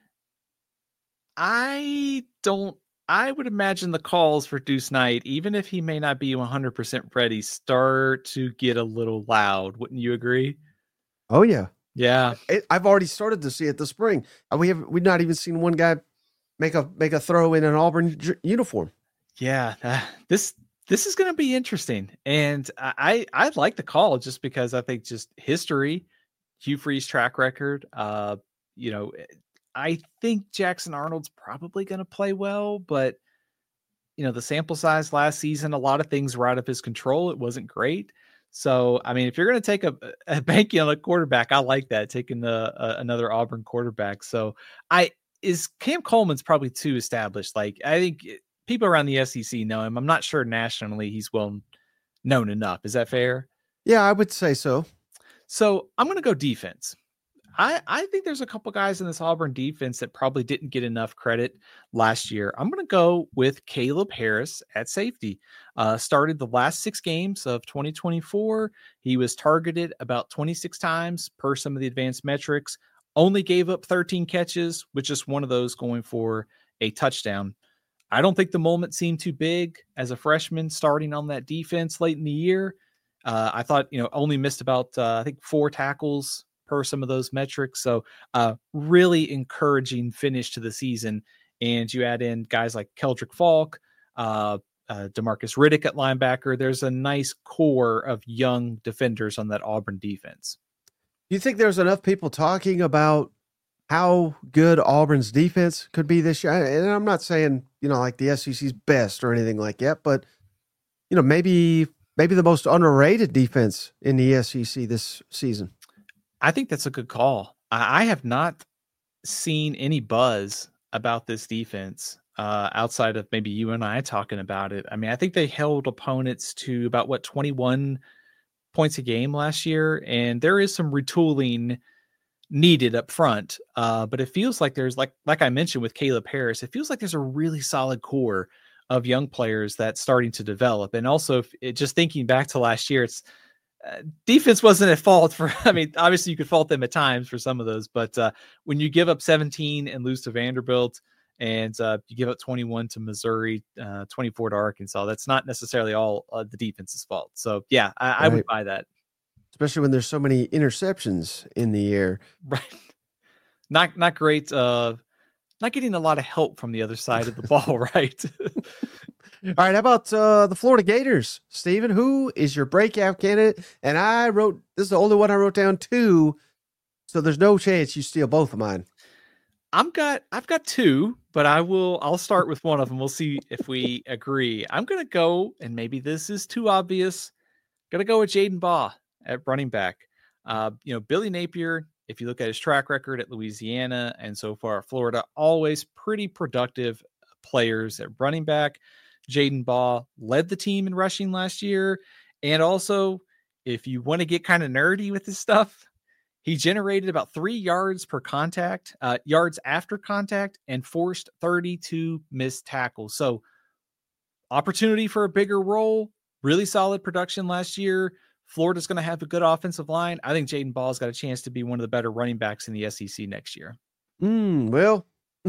I would imagine the calls for Deuce Knight, even if he may not be 100% ready, start to get a little loud. Wouldn't you agree? Oh yeah. Yeah. I've already started to see it this spring. We've not even seen one guy make a throw in an Auburn uniform. Yeah. This This is going to be interesting, and I like the call just because I think just history, Hugh Freeze track record. You know, I think Jackson Arnold's probably going to play well, but you know, the sample size last season, a lot of things were out of his control. It wasn't great. So, I mean, if you're going to take a banking on a quarterback, I like that, taking another Auburn quarterback. So, is Cam Coleman's probably too established. Like, I think people around the SEC know him. I'm not sure nationally he's well known enough. Is that fair? Yeah, I would say so. So, I'm going to go defense. I think there's a couple guys in this Auburn defense that probably didn't get enough credit last year. I'm going to go with Caleb Harris at safety. Started the last 6 games of 2024. He was targeted about 26 times per some of the advanced metrics. Only gave up 13 catches, which is one of those going for a touchdown. I don't think the moment seemed too big as a freshman starting on that defense late in the year. I thought, only missed about, I think 4 tackles per some of those metrics. So really encouraging finish to the season. And you add in guys like Keldrick Falk, Demarcus Riddick at linebacker. There's a nice core of young defenders on that Auburn defense. Do you think there's enough people talking about how good Auburn's defense could be this year? And I'm not saying, like the SEC's best or anything like that, but, maybe the most underrated defense in the SEC this season. I think that's a good call. I have not seen any buzz about this defense outside of maybe you and I talking about it. I mean, I think they held opponents to about 21 points a game last year, and there is some retooling needed up front. But it feels like there's like I mentioned with Caleb Harris, it feels like there's a really solid core of young players that's starting to develop. And also, just thinking back to last year, it's defense wasn't at fault for, I mean, obviously you could fault them at times for some of those, but when you give up 17 and lose to Vanderbilt and you give up 21 to Missouri, 24 to Arkansas, that's not necessarily all the defense's fault. So yeah, I would buy that. Especially when there's so many interceptions in the air. Right. Not great. Not getting a lot of help from the other side of the ball, right? All right, how about the Florida Gators, Stephen? Who is your breakout candidate? And this is the only one I wrote down 2, so there's no chance you steal both of mine. I've got 2, but I'll start with one of them. We'll see if we agree. I'm gonna go, and maybe this is too obvious. Gonna go with Jaden Baugh at running back. Billy Napier, if you look at his track record at Louisiana and so far at Florida, always pretty productive players at running back. Jaden Baugh led the team in rushing last year. And also, if you want to get kind of nerdy with this stuff, he generated about 3 yards per contact, yards after contact, and forced 32 missed tackles. So opportunity for a bigger role, really solid production last year. Florida's going to have a good offensive line. I think Jaden Ball's got a chance to be one of the better running backs in the SEC next year. Well,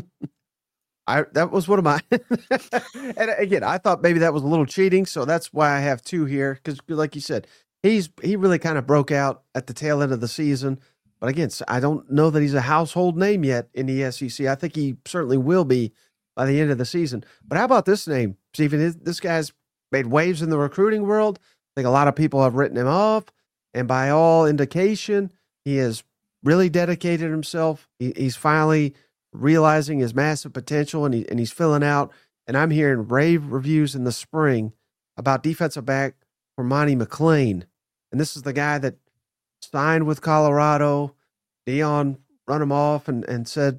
that was one of my, and again, I thought maybe that was a little cheating. So that's why I have 2 here. Cause like you said, he really kind of broke out at the tail end of the season, but again, I don't know that he's a household name yet in the SEC. I think he certainly will be by the end of the season. But how about this name, Stephen? This guy's made waves in the recruiting world. I think a lot of people have written him off, and by all indication, he has really dedicated himself. He's finally realizing his massive potential, and he's filling out. And I'm hearing rave reviews in the spring about defensive back Cormani McClain. And this is the guy that signed with Colorado. Deion run him off and said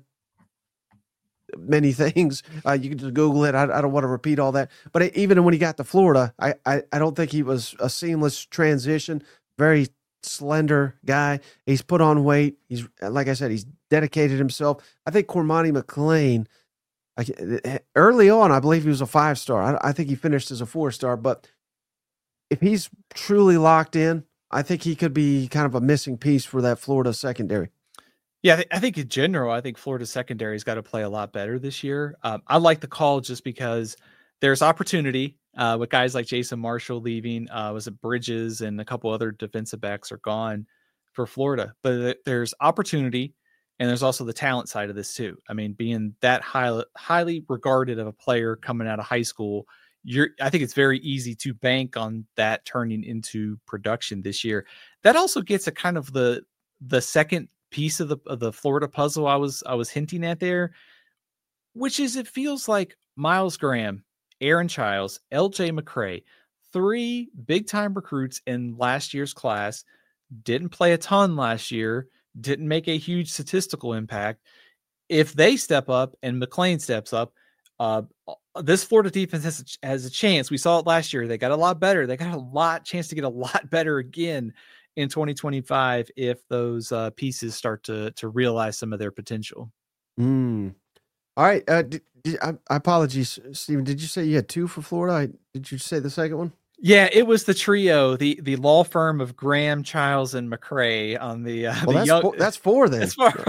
many things. You can just Google it. I don't want to repeat all that. But even when he got to Florida, I don't think he was a seamless transition. Very slender guy. He's put on weight. He's, like I said, he's dedicated himself. I think Cormani McClain, early on, I believe he was a 5-star. I think he finished as a 4-star. But if he's truly locked in, I think he could be kind of a missing piece for that Florida secondary. Yeah, I think in general, I think Florida secondary's got to play a lot better this year. I like the call just because there's opportunity with guys like Jason Marshall leaving. Was it Bridges and a couple other defensive backs are gone for Florida, but there's opportunity and there's also the talent side of this too. I mean, being that highly regarded of a player coming out of high school, I think it's very easy to bank on that turning into production this year. That also gets a kind of the second piece of the Florida puzzle I was hinting at there, which is it feels like Miles Graham, Aaron Childs, LJ McCray, 3 big time recruits in last year's class, didn't play a ton last year, didn't make a huge statistical impact. If they step up and McClain steps up, this Florida defense has a chance. We saw it last year. They got a lot better. They got a chance to get a lot better again in 2025 if those pieces start to realize some of their potential. All right. I apologies, Stephen. Did you say you had 2 for Florida? Did you say the second one? Yeah, it was the trio, the law firm of Graham, Childs, and McCray on the. That's 4 then. That's 4.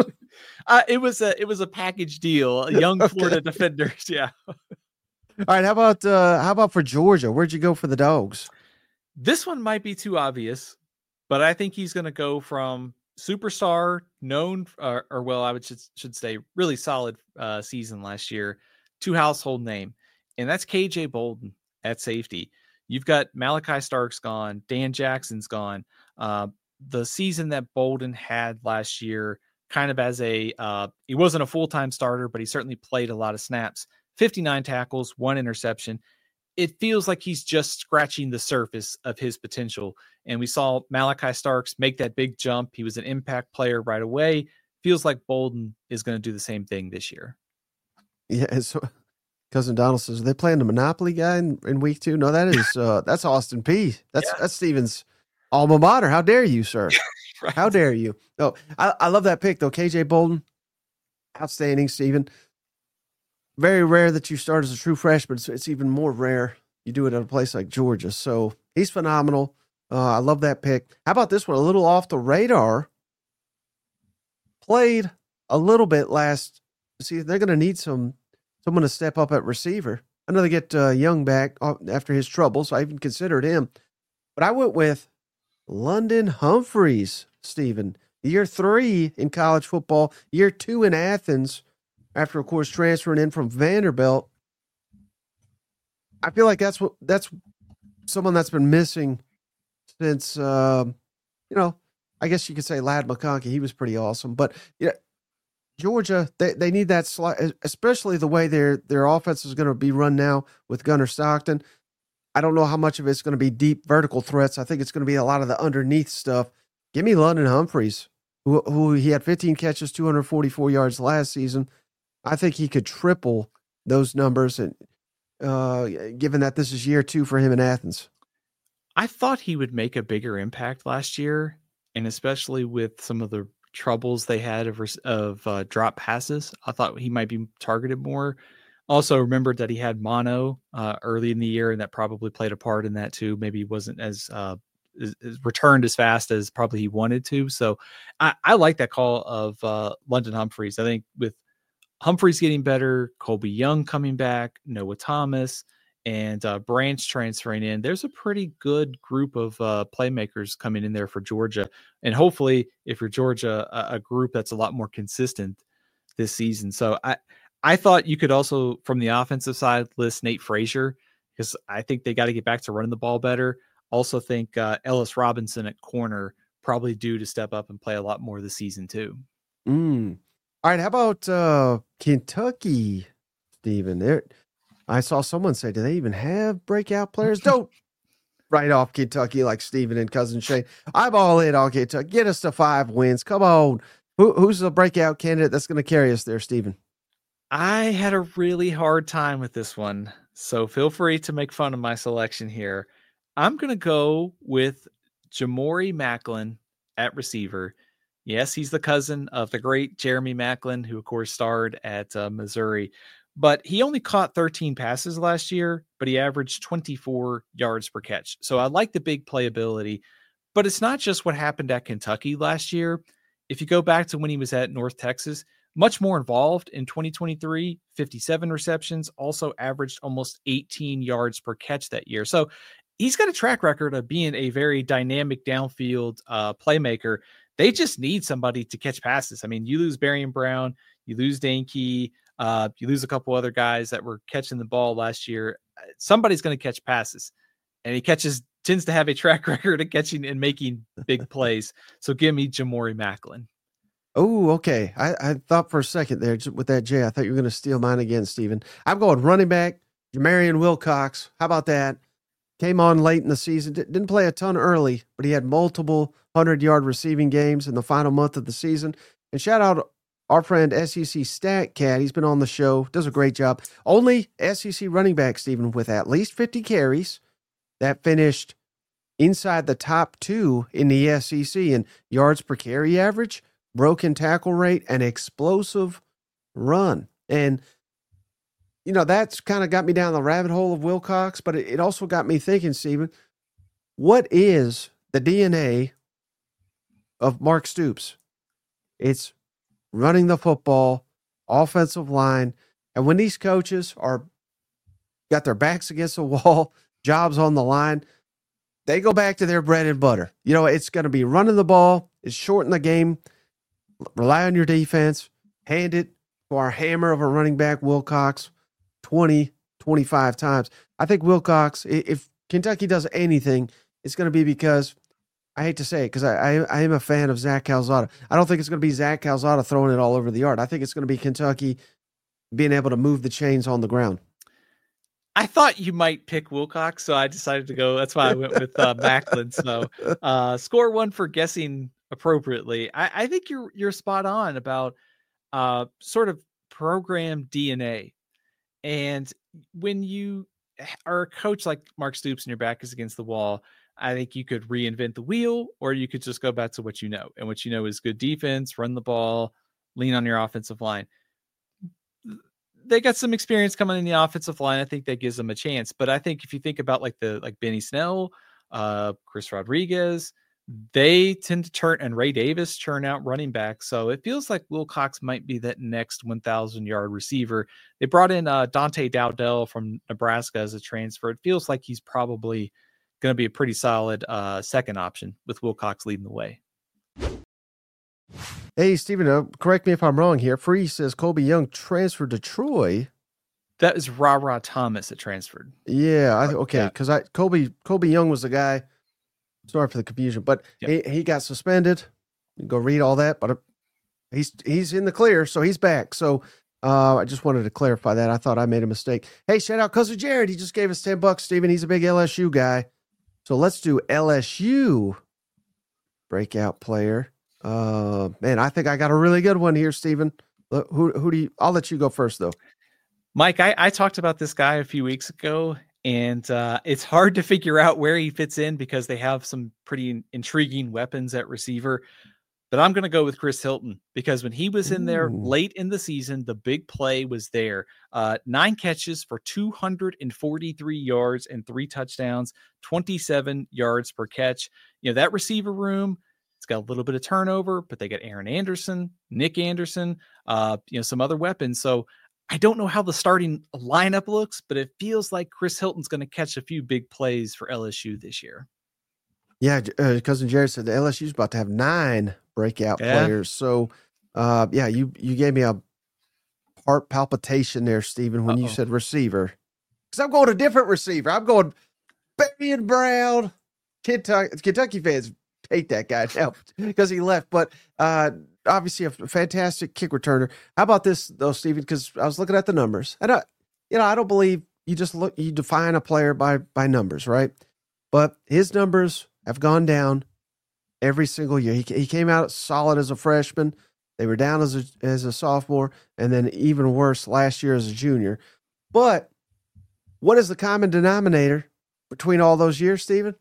It was a package deal. Young Florida defenders. Yeah. All right. How about for Georgia? Where'd you go for the Dogs? This one might be too obvious, but I think he's going to go from superstar, known, I should say, really solid season last year, to household name, and that's KJ Bolden at safety. You've got Malachi Starks gone, Dan Jackson's gone. The season that Bolden had last year, kind of as he wasn't a full-time starter, but he certainly played a lot of snaps. 59 tackles, 1 interception. It feels like he's just scratching the surface of his potential. And we saw Malachi Starks make that big jump. He was an impact player right away. Feels like Bolden is going to do the same thing this year. Yeah. So Cousin Donald says, are they playing the Monopoly guy in week 2? No, that is that's Austin P. That's Steven's alma mater. How dare you, sir? Right. How dare you? No, I love that pick though. KJ Bolden, outstanding, Steven. Very rare that you start as a true freshman. So it's even more rare you do it at a place like Georgia. So he's phenomenal. I love that pick. How about this one? A little off the radar. Played a little bit last. See, they're going to need someone to step up at receiver. I know they get Young back after his trouble, so I even considered him. But I went with London Humphreys, Stephen. Year 3 in college football, year 2 in Athens, after, of course, transferring in from Vanderbilt. I feel like that's someone that's been missing since, I guess you could say Ladd McConkey. He was pretty awesome. But, Georgia, they need that slide, especially the way their offense is going to be run now with Gunnar Stockton. I don't know how much of it's going to be deep vertical threats. I think it's going to be a lot of the underneath stuff. Give me London Humphreys, who he had 15 catches, 244 yards last season. I think he could triple those numbers, and given that this is year 2 for him in Athens. I thought he would make a bigger impact last year, and especially with some of the troubles they had of drop passes. I thought he might be targeted more. Also remembered that he had mono early in the year, and that probably played a part in that too. Maybe he wasn't as returned as fast as probably he wanted to. So I like that call of London Humphreys. I think with Humphreys getting better, Colby Young coming back, Noah Thomas, and Branch transferring in, there's a pretty good group of playmakers coming in there for Georgia. And hopefully, if you're Georgia, a group that's a lot more consistent this season. So I thought you could also, from the offensive side, list Nate Frazier, because I think they got to get back to running the ball better. Also think Ellis Robinson at corner probably due to step up and play a lot more this season too. All right, how about Kentucky, Stephen? I saw someone say, do they even have breakout players? Don't write off Kentucky like Stephen and Cousin Shane. I'm all in on Kentucky. Get us to 5 wins. Come on. Who's the breakout candidate that's going to carry us there, Stephen? I had a really hard time with this one, so feel free to make fun of my selection here. I'm going to go with Jamori Macklin at receiver. Yes, he's the cousin of the great Jeremy Macklin, who, of course, starred at Missouri. But he only caught 13 passes last year, but he averaged 24 yards per catch. So I like the big playability. But it's not just what happened at Kentucky last year. If you go back to when he was at North Texas, much more involved in 2023, 57 receptions, also averaged almost 18 yards per catch that year. So he's got a track record of being a very dynamic downfield playmaker. They just need somebody to catch passes. I mean, you lose Barian Brown, you lose Dane Key, you lose a couple other guys that were catching the ball last year. somebody's going to catch passes, and he tends to have a track record of catching and making big plays. So give me Jamori Macklin. Oh, okay. I thought for a second there with that J, I thought you were going to steal mine again, Stephen. I'm going running back, Jamarian Wilcox. How about that? Came on late in the season. Didn't play a ton early, but he had multiple 100-yard receiving games in the final month of the season. And shout out our friend SEC Stat Cat. He's been on the show. Does a great job. Only SEC running back, Stephen, with at least 50 carries that finished inside the top 2 in the SEC in yards per carry average, broken tackle rate, and explosive run. And, you know, that's kind of got me down the rabbit hole of Wilcox, but it also got me thinking, Stephen, what is the DNA of Mark Stoops? It's running the football, offensive line. And when these coaches are got their backs against the wall, jobs on the line, they go back to their bread and butter. You know, it's going to be running the ball, it's shorten the game, rely on your defense, hand it to our hammer of a running back, Wilcox, 20, 25 times. I think Wilcox, if Kentucky does anything, it's going to be because, I hate to say it, because I am a fan of Zach Calzada. I don't think it's going to be Zach Calzada throwing it all over the yard. I think it's going to be Kentucky being able to move the chains on the ground. I thought you might pick Wilcox, so I decided to go. That's why I went with Macklin. So score one for guessing appropriately. I think you're spot on about sort of program DNA. And when you are a coach like Mark Stoops and your back is against the wall, I think you could reinvent the wheel, or you could just go back to what you know. And what you know is good defense, run the ball, lean on your offensive line. They got some experience coming in the offensive line. I think that gives them a chance. But I think if you think about like Benny Snell, Chris Rodriguez, they tend to turn, and Ray Davis churn out running backs. So it feels like Wilcox might be that next 1,000-yard receiver. They brought in Dante Dowdell from Nebraska as a transfer. It feels like he's probably going to be a pretty solid second option with Wilcox leading the way. Hey, Stephen, correct me if I'm wrong here. Free says Colby Young transferred to Troy. That is Ra Thomas that transferred. Yeah, okay, because Colby Young was the guy. Sorry for the confusion, but he got suspended. You go read all that, but he's in the clear, so he's back. So I just wanted to clarify that. I thought I made a mistake. Hey, shout out Cousin Jared. He just gave us $10, Stephen. He's a big LSU guy. So let's do LSU breakout player. Man, I think I got a really good one here, Stephen. Who do you? I'll let you go first, though. Mike, I talked about this guy a few weeks ago, and it's hard to figure out where he fits in because they have some pretty intriguing weapons at receiver. But I'm going to go with Chris Hilton because when he was in there late in the season, the big play was there. 9 catches for 243 yards and 3 touchdowns, 27 yards per catch. You know, that receiver room, it's got a little bit of turnover, but they got Aaron Anderson, Nick Anderson, some other weapons. So I don't know how the starting lineup looks, but it feels like Chris Hilton's going to catch a few big plays for LSU this year. Yeah, Cousin Jared said the LSU's about to have 9 breakout players. So, you gave me a heart palpitation there, Stephen, when you said receiver. Because I'm going a different receiver. I'm going Barion Brown. Kentucky fans hate that guy now because he left. But obviously a fantastic kick returner. How about this, though, Stephen? Because I was looking at the numbers. And I don't believe you define a player by numbers, right? But his numbers have gone down every single year. He came out solid as a freshman. They were down as a sophomore, and then even worse last year as a junior. But what is the common denominator between all those years, Stephen?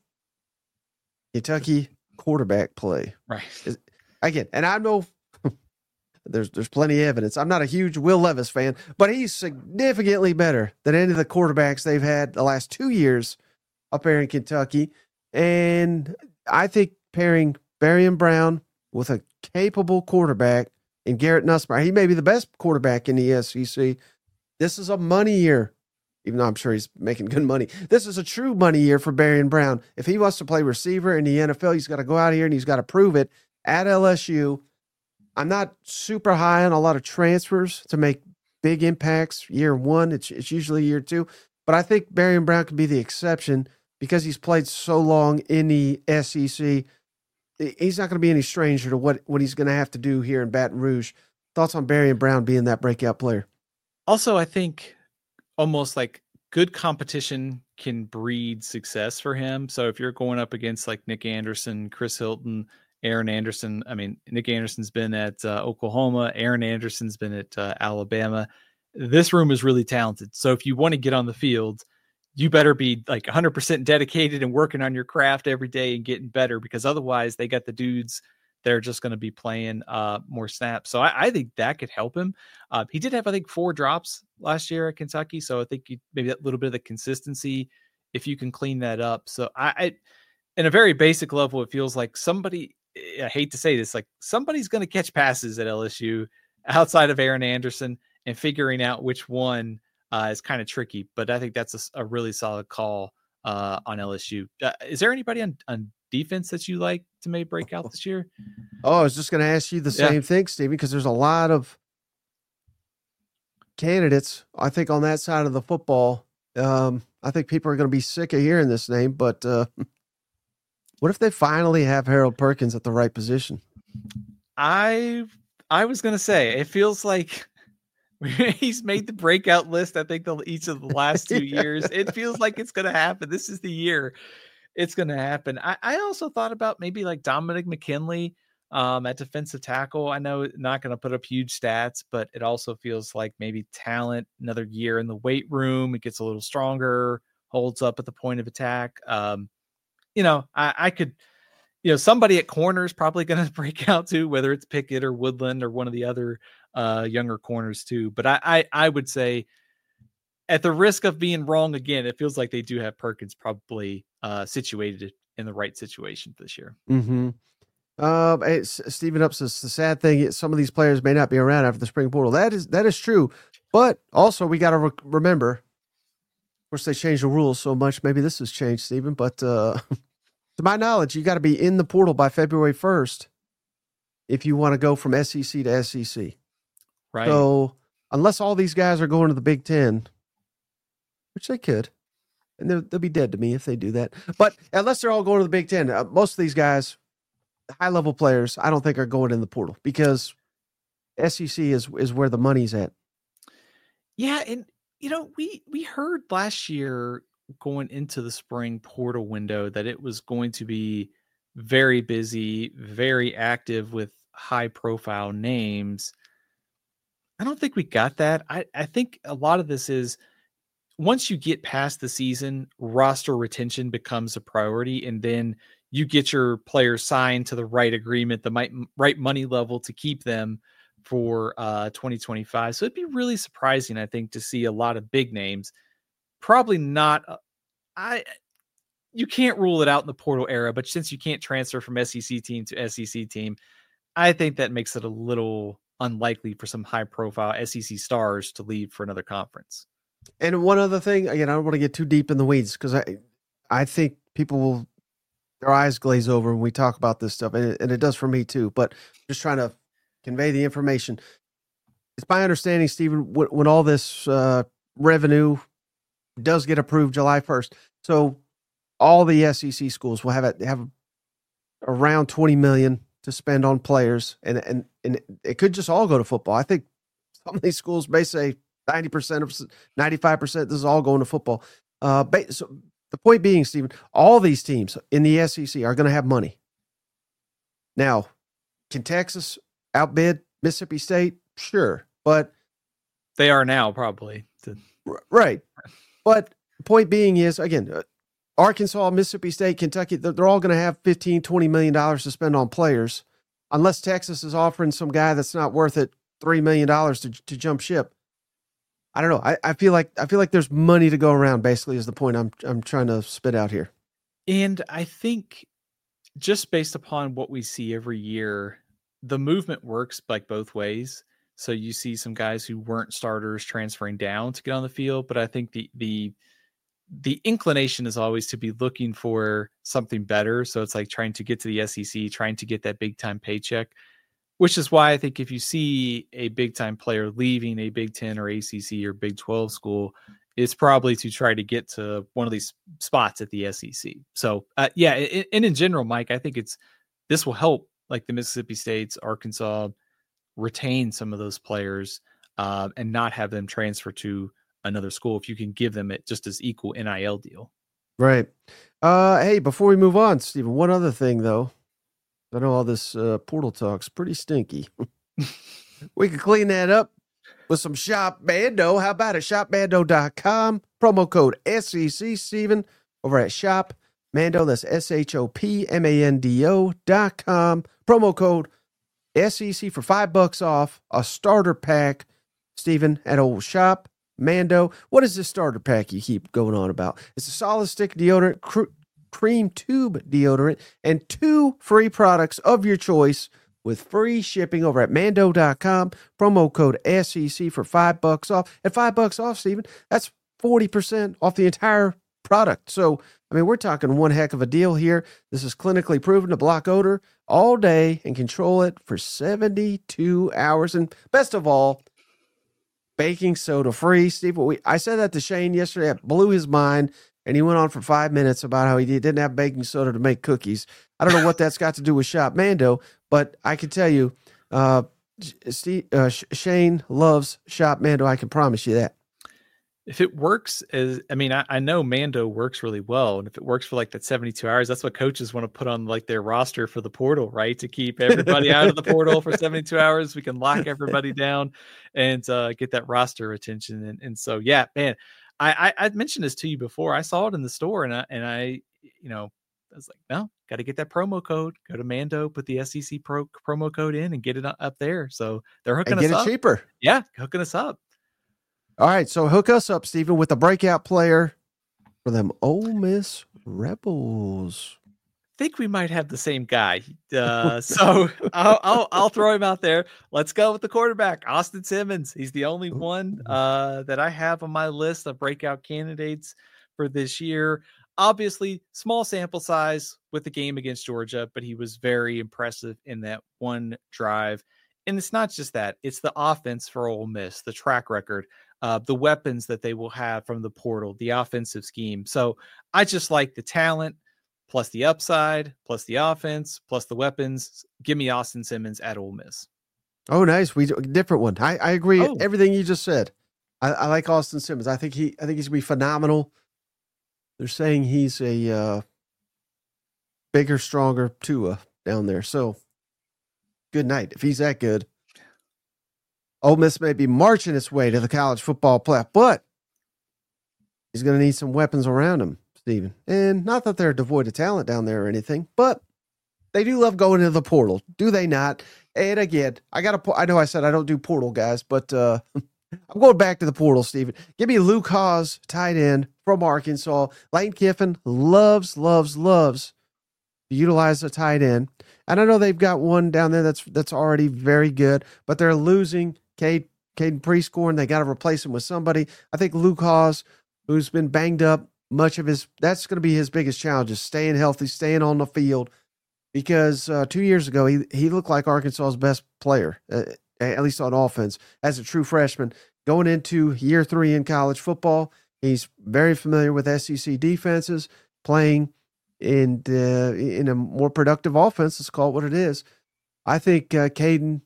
Kentucky quarterback play. Right. Again, and I know there's plenty of evidence. I'm not a huge Will Levis fan, but he's significantly better than any of the quarterbacks they've had the last 2 years up there in Kentucky. And I think pairing Barion Brown with a capable quarterback in Garrett Nussmeier, he may be the best quarterback in the SEC. This is a money year, even though I'm sure he's making good money. This is a true money year for Barion Brown. If he wants to play receiver in the NFL, he's got to go out here and he's got to prove it at LSU. I'm not super high on a lot of transfers to make big impacts year one. It's usually year 2. But I think Barion Brown can be the exception because he's played so long in the SEC. He's not going to be any stranger to what he's going to have to do here in Baton Rouge. Thoughts on Barion Brown being that breakout player? Also, I think almost like good competition can breed success for him. So if you're going up against like Nick Anderson, Chris Hilton, Aaron Anderson, I mean, Nick Anderson's been at Oklahoma. Aaron Anderson's been at Alabama. This room is really talented. So if you want to get on the field, you better be like 100% dedicated and working on your craft every day and getting better, because otherwise they got the dudes that are just going to be playing more snaps. So I think that could help him. He did have, I think, 4 drops last year at Kentucky. So I think maybe that little bit of the consistency, if you can clean that up. So I in a very basic level, it feels like somebody, I hate to say this, like somebody's going to catch passes at LSU outside of Aaron Anderson, and figuring out which one is kind of tricky. But I think that's a really solid call on LSU. Is there anybody on defense that you like to maybe break out this year? Oh, I was just going to ask you the same thing, Stephen, because there's a lot of candidates, I think, on that side of the football. I think people are going to be sick of hearing this name, but what if they finally have Harold Perkins at the right position? I was going to say, it feels like he's made the breakout list, I think, each of the last 2 years. It feels like it's going to happen. This is the year it's going to happen. I also thought about maybe like Dominic McKinley at defensive tackle. I know not going to put up huge stats, but it also feels like maybe talent, another year in the weight room. It gets a little stronger, holds up at the point of attack. I could, somebody at corner is probably going to break out too, whether it's Pickett or Woodland or one of the other younger corners too. But I would say, at the risk of being wrong again, it feels like they do have Perkins probably situated in the right situation this year. Mm-hmm. Stephen Up says the sad thing is some of these players may not be around after the spring portal. That is true, but also we got to remember. Of course, they changed the rules so much. Maybe this has changed, Stephen. But to my knowledge, you got to be in the portal by February 1st if you want to go from SEC to SEC. Right. So unless all these guys are going to the Big Ten, which they could, and they'll be dead to me if they do that. But unless they're all going to the Big Ten, most of these guys, high-level players, I don't think are going in the portal because SEC is where the money's at. Yeah, and we heard last year going into the spring portal window that it was going to be very busy, very active with high-profile names. I don't think we got that. I think a lot of this is once you get past the season, roster retention becomes a priority, and then you get your players signed to the right agreement, the right money level to keep them for 2025. So it'd be really surprising, I think, to see a lot of big names. Probably not. You can't rule it out in the portal era, but since you can't transfer from SEC team to SEC team, I think that makes it a little unlikely for some high-profile SEC stars to leave for another conference. And one other thing, again, I don't want to get too deep in the weeds because I think people will, their eyes glaze over when we talk about this stuff, and it does for me too. But just trying to convey the information. It's my understanding, Stephen, when all this revenue does get approved July 1st, so all the SEC schools will have around $20 million to spend on players, and it could just all go to football. I think some of these schools may say 90% of 95%. This is all going to football. So the point being, Stephen, all these teams in the SEC are going to have money. Now, can Texas outbid Mississippi State? Sure, but they are now probably right. But the point being is, again, Arkansas, Mississippi State, Kentucky, they're all going to have $15, $20 million to spend on players, unless Texas is offering some guy that's not worth it $3 million to jump ship. I don't know. I feel like there's money to go around, basically, is the point I'm trying to spit out here. And I think just based upon what we see every year, the movement works like both ways. So you see some guys who weren't starters transferring down to get on the field, but I think the inclination is always to be looking for something better. So it's like trying to get to the SEC, trying to get that big time paycheck, which is why I think if you see a big time player leaving a Big Ten or ACC or Big 12 school, is probably to try to get to one of these spots at the SEC. So yeah, and in general, Mike, I think this will help like the Mississippi States, Arkansas retain some of those players and not have them transfer to another school if you can give them it just as equal NIL deal. Right. Hey, before we move on, Stephen, one other thing though. I know all this portal talk's pretty stinky. We could clean that up with some Shop Mando. How about it? ShopMando.com. Promo code SEC, Stephen, over at Shop Mando. That's ShopMando.com. Promo code SEC for $5 off a starter pack, Stephen, at old Shop Mando. What is this starter pack you keep going on about? It's a solid stick deodorant, cream tube deodorant, and 2 free products of your choice with free shipping over at Mando.com. Promo code SEC for $5 off. At $5 off, Stephen, that's 40% off the entire product. So, I mean, we're talking one heck of a deal here. This is clinically proven to block odor all day and control it for 72 hours. And best of all, baking soda free. Steve, I said that to Shane yesterday. It blew his mind. And he went on for 5 minutes about how he didn't have baking soda to make cookies. I don't know what that's got to do with Shop Mando, but I can tell you, Shane loves Shop Mando. I can promise you that. If it works I know Mando works really well. And if it works for like that 72 hours, that's what coaches want to put on like their roster for the portal, right? To keep everybody out of the portal for 72 hours. We can lock everybody down and get that roster retention. And so, yeah, man, I mentioned this to you before. I saw it in the store and I was like, no, got to get that promo code. Go to Mando, put the SEC promo code in and get it up there. So they're hooking us up. Get it cheaper. Yeah, hooking us up. All right, so hook us up, Stephen, with a breakout player for them Ole Miss Rebels. I think we might have the same guy. So I'll throw him out there. Let's go with the quarterback, Austin Simmons. He's the only one that I have on my list of breakout candidates for this year. Obviously, small sample size with the game against Georgia, but he was very impressive in that one drive. And it's not just that. It's the offense for Ole Miss, the track record, the weapons that they will have from the portal, the offensive scheme. So I just like the talent, plus the upside, plus the offense, plus the weapons. Give me Austin Simmons at Ole Miss. Oh, nice. Different one. I agree. Everything you just said. I like Austin Simmons. I think he's going to be phenomenal. They're saying he's a bigger, stronger Tua down there. So good night. If he's that good, Ole Miss may be marching its way to the college football playoff, but he's going to need some weapons around him, Stephen. And not that they're devoid of talent down there or anything, but they do love going into the portal, do they not? And again, I know I said I don't do portal guys, but I'm going back to the portal, Stephen. Give me Luke Haas, tight end from Arkansas. Lane Kiffin loves to utilize the tight end. And I know they've got one down there that's already very good, but they're losing Caden Prescorn. They got to replace him with somebody. I think Luke Haas, who's been banged up, that's going to be his biggest challenge, is staying healthy, staying on the field. Because 2 years ago, he looked like Arkansas's best player, at least on offense, as a true freshman. Going into year 3 in college football, he's very familiar with SEC defenses, playing in a more productive offense. Let's call it what it is. I think I think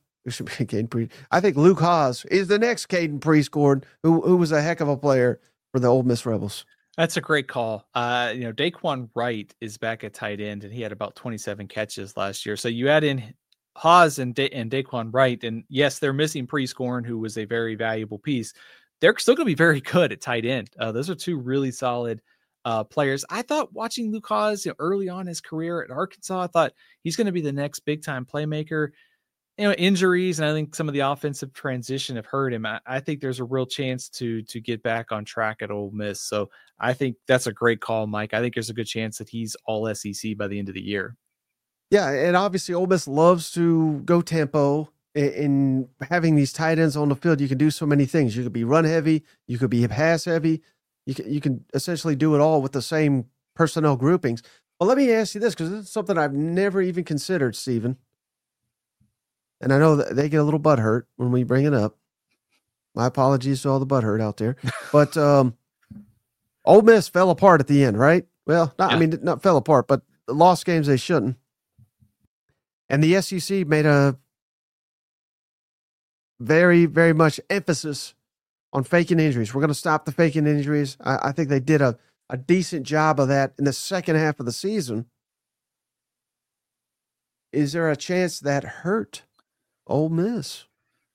Luke Haas is the next Caden Prescorn, who was a heck of a player for the Ole Miss Rebels. That's a great call. Daquan Wright is back at tight end, and he had about 27 catches last year. So you add in Haas and Daquan Wright, and yes, they're missing Prescorn, who was a very valuable piece. They're still going to be very good at tight end. Those are 2 really solid players. I thought watching Luke Haas early on in his career at Arkansas, I thought he's going to be the next big time playmaker. Injuries, and I think some of the offensive transition have hurt him. I think there's a real chance to get back on track at Ole Miss. So I think that's a great call, Mike. I think there's a good chance that he's all SEC by the end of the year. Yeah, and obviously Ole Miss loves to go tempo. In having these tight ends on the field, you can do so many things. You could be run heavy, you could be pass heavy. You can essentially do it all with the same personnel groupings. Well, let me ask you this, because this is something I've never even considered, Stephen. And I know that they get a little butthurt when we bring it up. My apologies to all the butthurt out there. But Ole Miss fell apart at the end, right? Well, Yeah. not fell apart, but lost games they shouldn't. And the SEC made a very, very much emphasis on faking injuries. We're going to stop the faking injuries. I think they did a decent job of that in the second half of the season. Is there a chance that hurt Ole Miss?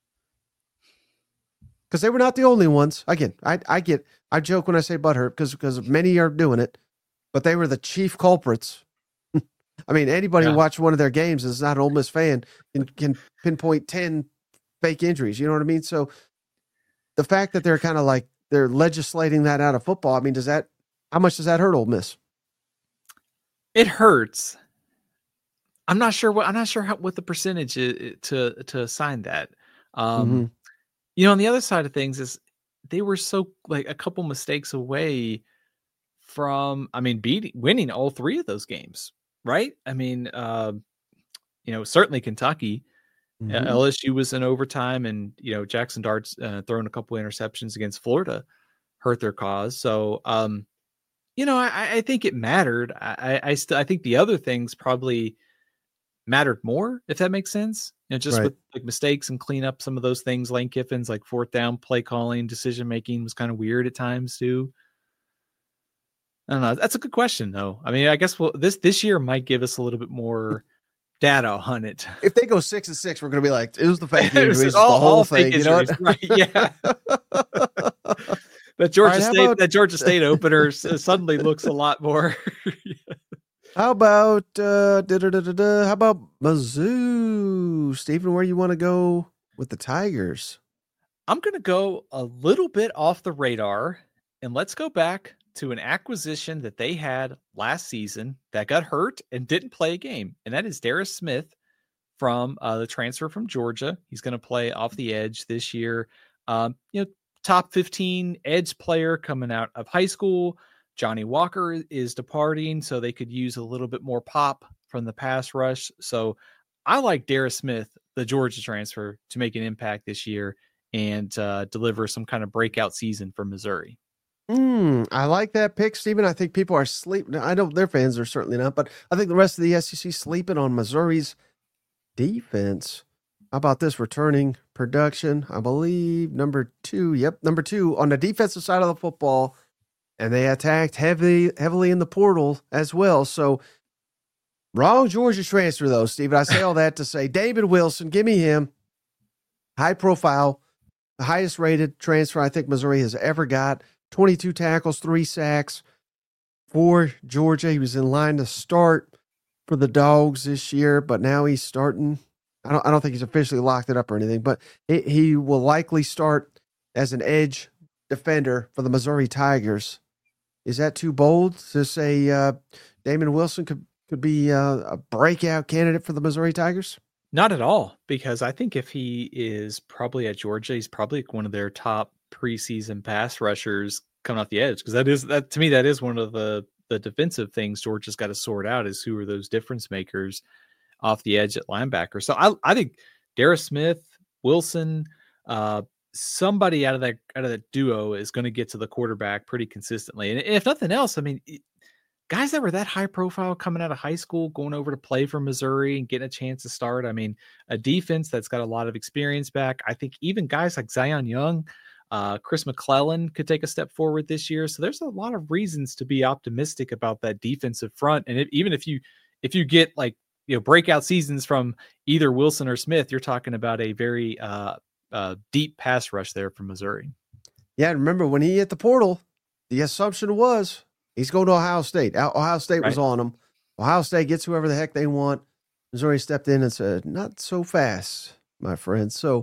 Because they were not the only ones. Again, I joke when I say butthurt because many are doing it, but they were the chief culprits. I mean, anybody who watched one of their games is not an Ole Miss fan can pinpoint 10 fake injuries. You know what I mean? So the fact that they're kind of like they're legislating that out of football, I mean, how much does that hurt Ole Miss? It hurts. I'm not sure what the percentage is to assign that. You know, on the other side of things is they were so like a couple mistakes away from, I mean, winning all three of those games, right? I mean, you know, certainly Kentucky, LSU was in overtime, and you know Jackson Dart's throwing a couple interceptions against Florida hurt their cause. So, you know, I think it mattered. I think the other things probably mattered more, if that makes sense. You know, just with like mistakes and clean up some of those things. Lane Kiffin's like fourth down play calling, decision making was kind of weird at times too. I don't know. That's a good question though. I mean, I guess this year might give us a little bit more data on it. If they go 6-6, we're going to be like, it was the fake injuries, the whole thing. You know what? Right? Yeah. That Georgia State opener suddenly looks a lot more. How about Mizzou, Stephen? Where you want to go with the Tigers? I'm going to go a little bit off the radar, and let's go back to an acquisition that they had last season that got hurt and didn't play a game, and that is Darius Smith from the transfer from Georgia. He's going to play off the edge this year. You know, top 15 edge player coming out of high school. Johnny Walker is departing, so they could use a little bit more pop from the pass rush. So I like Darius Smith, the Georgia transfer, to make an impact this year and deliver some kind of breakout season for Missouri. I like that pick, Stephen. I think people are sleeping. I know their fans are certainly not, but I think the rest of the SEC sleeping on Missouri's defense. How about this returning production? I believe number 2. Yep, number 2 on the defensive side of the football. And they attacked heavily in the portal as well. So, wrong Georgia transfer, though, Stephen. I say all that to say David Wilson, give me him. High profile, the highest rated transfer I think Missouri has ever got. 22 tackles, 3 sacks for Georgia. He was in line to start for the Dogs this year, but now he's starting. I don't think he's officially locked it up or anything, but he will likely start as an edge defender for the Missouri Tigers. Is that too bold to say Damon Wilson could be a breakout candidate for the Missouri Tigers? Not at all, because I think if he is probably at Georgia, he's probably one of their top preseason pass rushers coming off the edge. Because that to me, that is one of the defensive things Georgia's got to sort out is who are those difference makers off the edge at linebacker. So I think Darius Smith, Wilson, somebody out of that duo is going to get to the quarterback pretty consistently. And if nothing else, I mean, guys that were that high profile coming out of high school, going over to play for Missouri and getting a chance to start. I mean, a defense that's got a lot of experience back. I think even guys like Zion Young, Chris McClellan could take a step forward this year. So there's a lot of reasons to be optimistic about that defensive front. And even if you get like, you know, breakout seasons from either Wilson or Smith, you're talking about a very deep pass rush there from Missouri. Yeah, remember when he hit the portal, the assumption was he's going to Ohio State. Ohio State was on him. Ohio State gets whoever the heck they want. Missouri stepped in and said, not so fast, my friend. So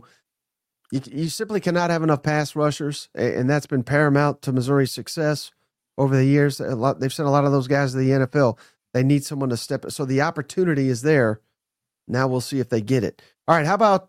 you simply cannot have enough pass rushers, and that's been paramount to Missouri's success over the years. They've sent a lot of those guys to the NFL. They need someone to step. So the opportunity is there. Now we'll see if they get it. All right, how about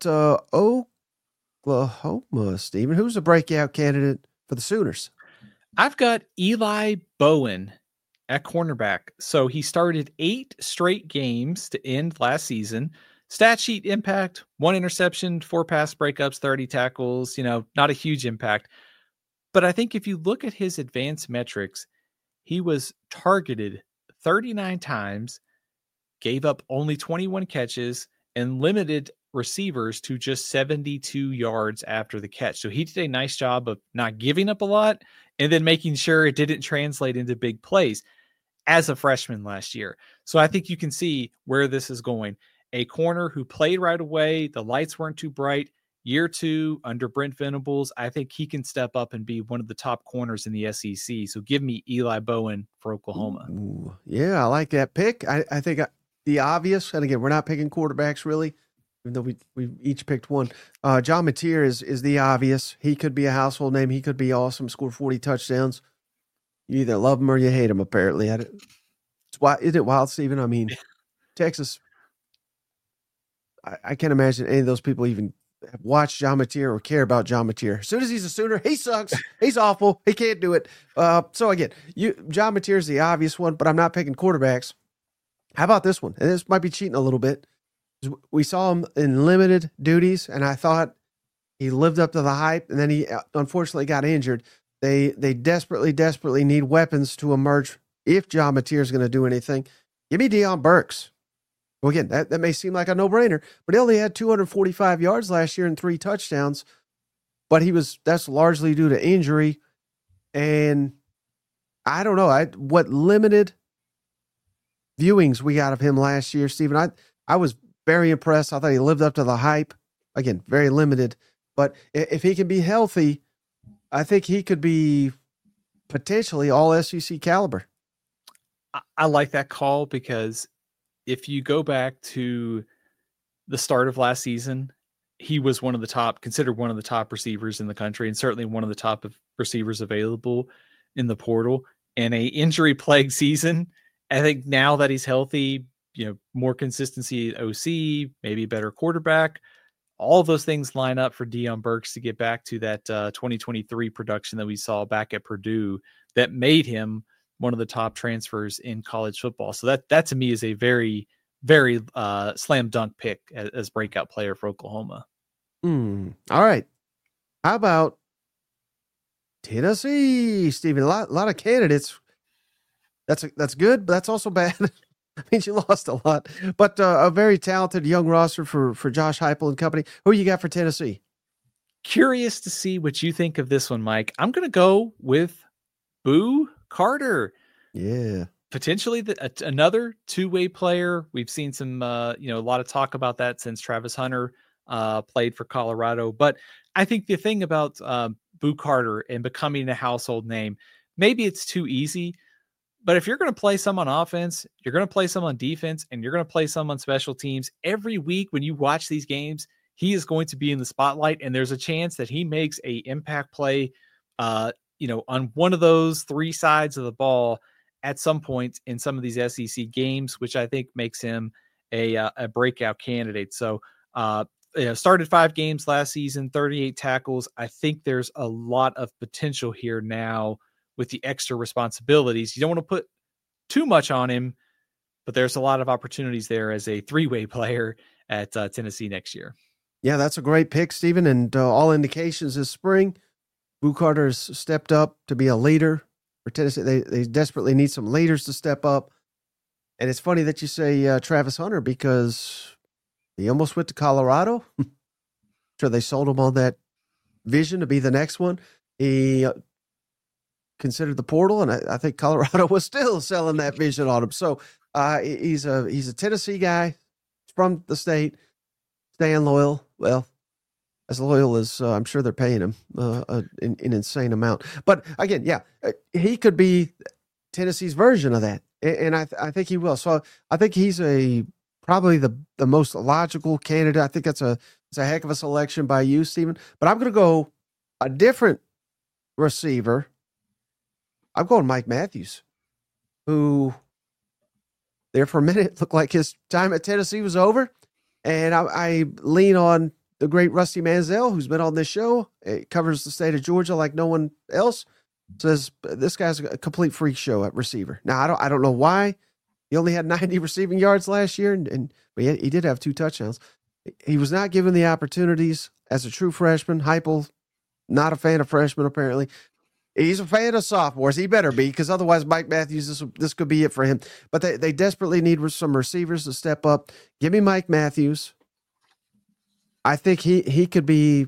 Oklahoma, Stephen? Who's a breakout candidate for the Sooners? I've got Eli Bowen at cornerback. So he started 8 straight games to end last season. Stat sheet impact, 1 interception, 4 pass breakups, 30 tackles, you know, not a huge impact. But I think if you look at his advanced metrics, he was targeted 39 times, gave up only 21 catches, and limited receivers to just 72 yards after the catch. So he did a nice job of not giving up a lot and then making sure it didn't translate into big plays as a freshman last year. So I think you can see where this is going. A corner who played right away, the lights weren't too bright. Year 2 under Brent Venables, I think he can step up and be one of the top corners in the SEC. So give me Eli Bowen for Oklahoma. Ooh, yeah, I like that pick. I think the obvious, and again, we're not picking quarterbacks really, even though we each picked one. John Mateer is the obvious. He could be a household name. He could be awesome, score 40 touchdowns. You either love him or you hate him, apparently. Isn't it wild, Stephen? I mean, Texas, I can't imagine any of those people even watch John Mateer or care about John Mateer. As soon as he's a Sooner, he sucks. He's awful. He can't do it. So again, John Mateer is the obvious one, but I'm not picking quarterbacks. How about this one? And this might be cheating a little bit. We saw him in limited duties, and I thought he lived up to the hype, and then he unfortunately got injured. They desperately need weapons to emerge if John Mateer is going to do anything. Give me Deion Burks. Well, again, that may seem like a no-brainer, but he only had 245 yards last year and 3 touchdowns. But that's largely due to injury. And I don't know what limited viewings we got of him last year, Stephen. I was very impressed. I thought he lived up to the hype. Again, very limited. But if he can be healthy, I think he could be potentially all SEC caliber. I like that call because if you go back to the start of last season, he was considered one of the top receivers in the country, and certainly one of the top receivers available in the portal. And a injury-plagued season, I think now that he's healthy, more consistency at OC, maybe a better quarterback, all of those things line up for Deion Burks to get back to that 2023 production that we saw back at Purdue that made him one of the top transfers in college football. So that to me is a very, very slam dunk pick as breakout player for Oklahoma. All right. How about Tennessee, Stephen? A lot of candidates. That's good, but that's also bad. I mean, you lost a lot, but a very talented young roster for Josh Heupel and company. Who you got for Tennessee? Curious to see what you think of this one, Mike. I'm going to go with Boo Carter. Yeah. Potentially another two-way player. We've seen some, a lot of talk about that since Travis Hunter played for Colorado. But I think the thing about Boo Carter and becoming a household name, maybe it's too easy. But if you're going to play some on offense, you're going to play some on defense, and you're going to play some on special teams, every week when you watch these games, he is going to be in the spotlight, and there's a chance that he makes a impact play, on one of those 3 sides of the ball at some point in some of these SEC games, which I think makes him a breakout candidate. So, started 5 games last season, 38 tackles. I think there's a lot of potential here now with the extra responsibilities. You don't want to put too much on him, but there's a lot of opportunities there as a 3-way player at Tennessee next year. Yeah, that's a great pick, Stephen. And all indications this spring, Boo Carter has stepped up to be a leader for Tennessee. They desperately need some leaders to step up. And it's funny that you say Travis Hunter because he almost went to Colorado. Sure, they sold him on that vision to be the next one. He considered the portal, and I think Colorado was still selling that vision on him. So he's a Tennessee guy from the state, staying loyal. Well, as loyal as I'm sure they're paying him an insane amount. But again, yeah, he could be Tennessee's version of that, and I think he will. So I think he's probably the most logical candidate. I think it's a heck of a selection by you, Stephen. But I'm going to go a different receiver. I'm going Mike Matthews, who there for a minute looked like his time at Tennessee was over. And I lean on the great Rusty Mansell, who's been on this show. It covers the state of Georgia like no one else. Says this guy's a complete freak show at receiver. Now, I don't know why. He only had 90 receiving yards last year, but he did have 2 touchdowns. He was not given the opportunities as a true freshman. Heupel, not a fan of freshmen, apparently. He's a fan of sophomores. He better be, because otherwise Mike Matthews, this could be it for him. But they desperately need some receivers to step up. Give me Mike Matthews. I think he could be.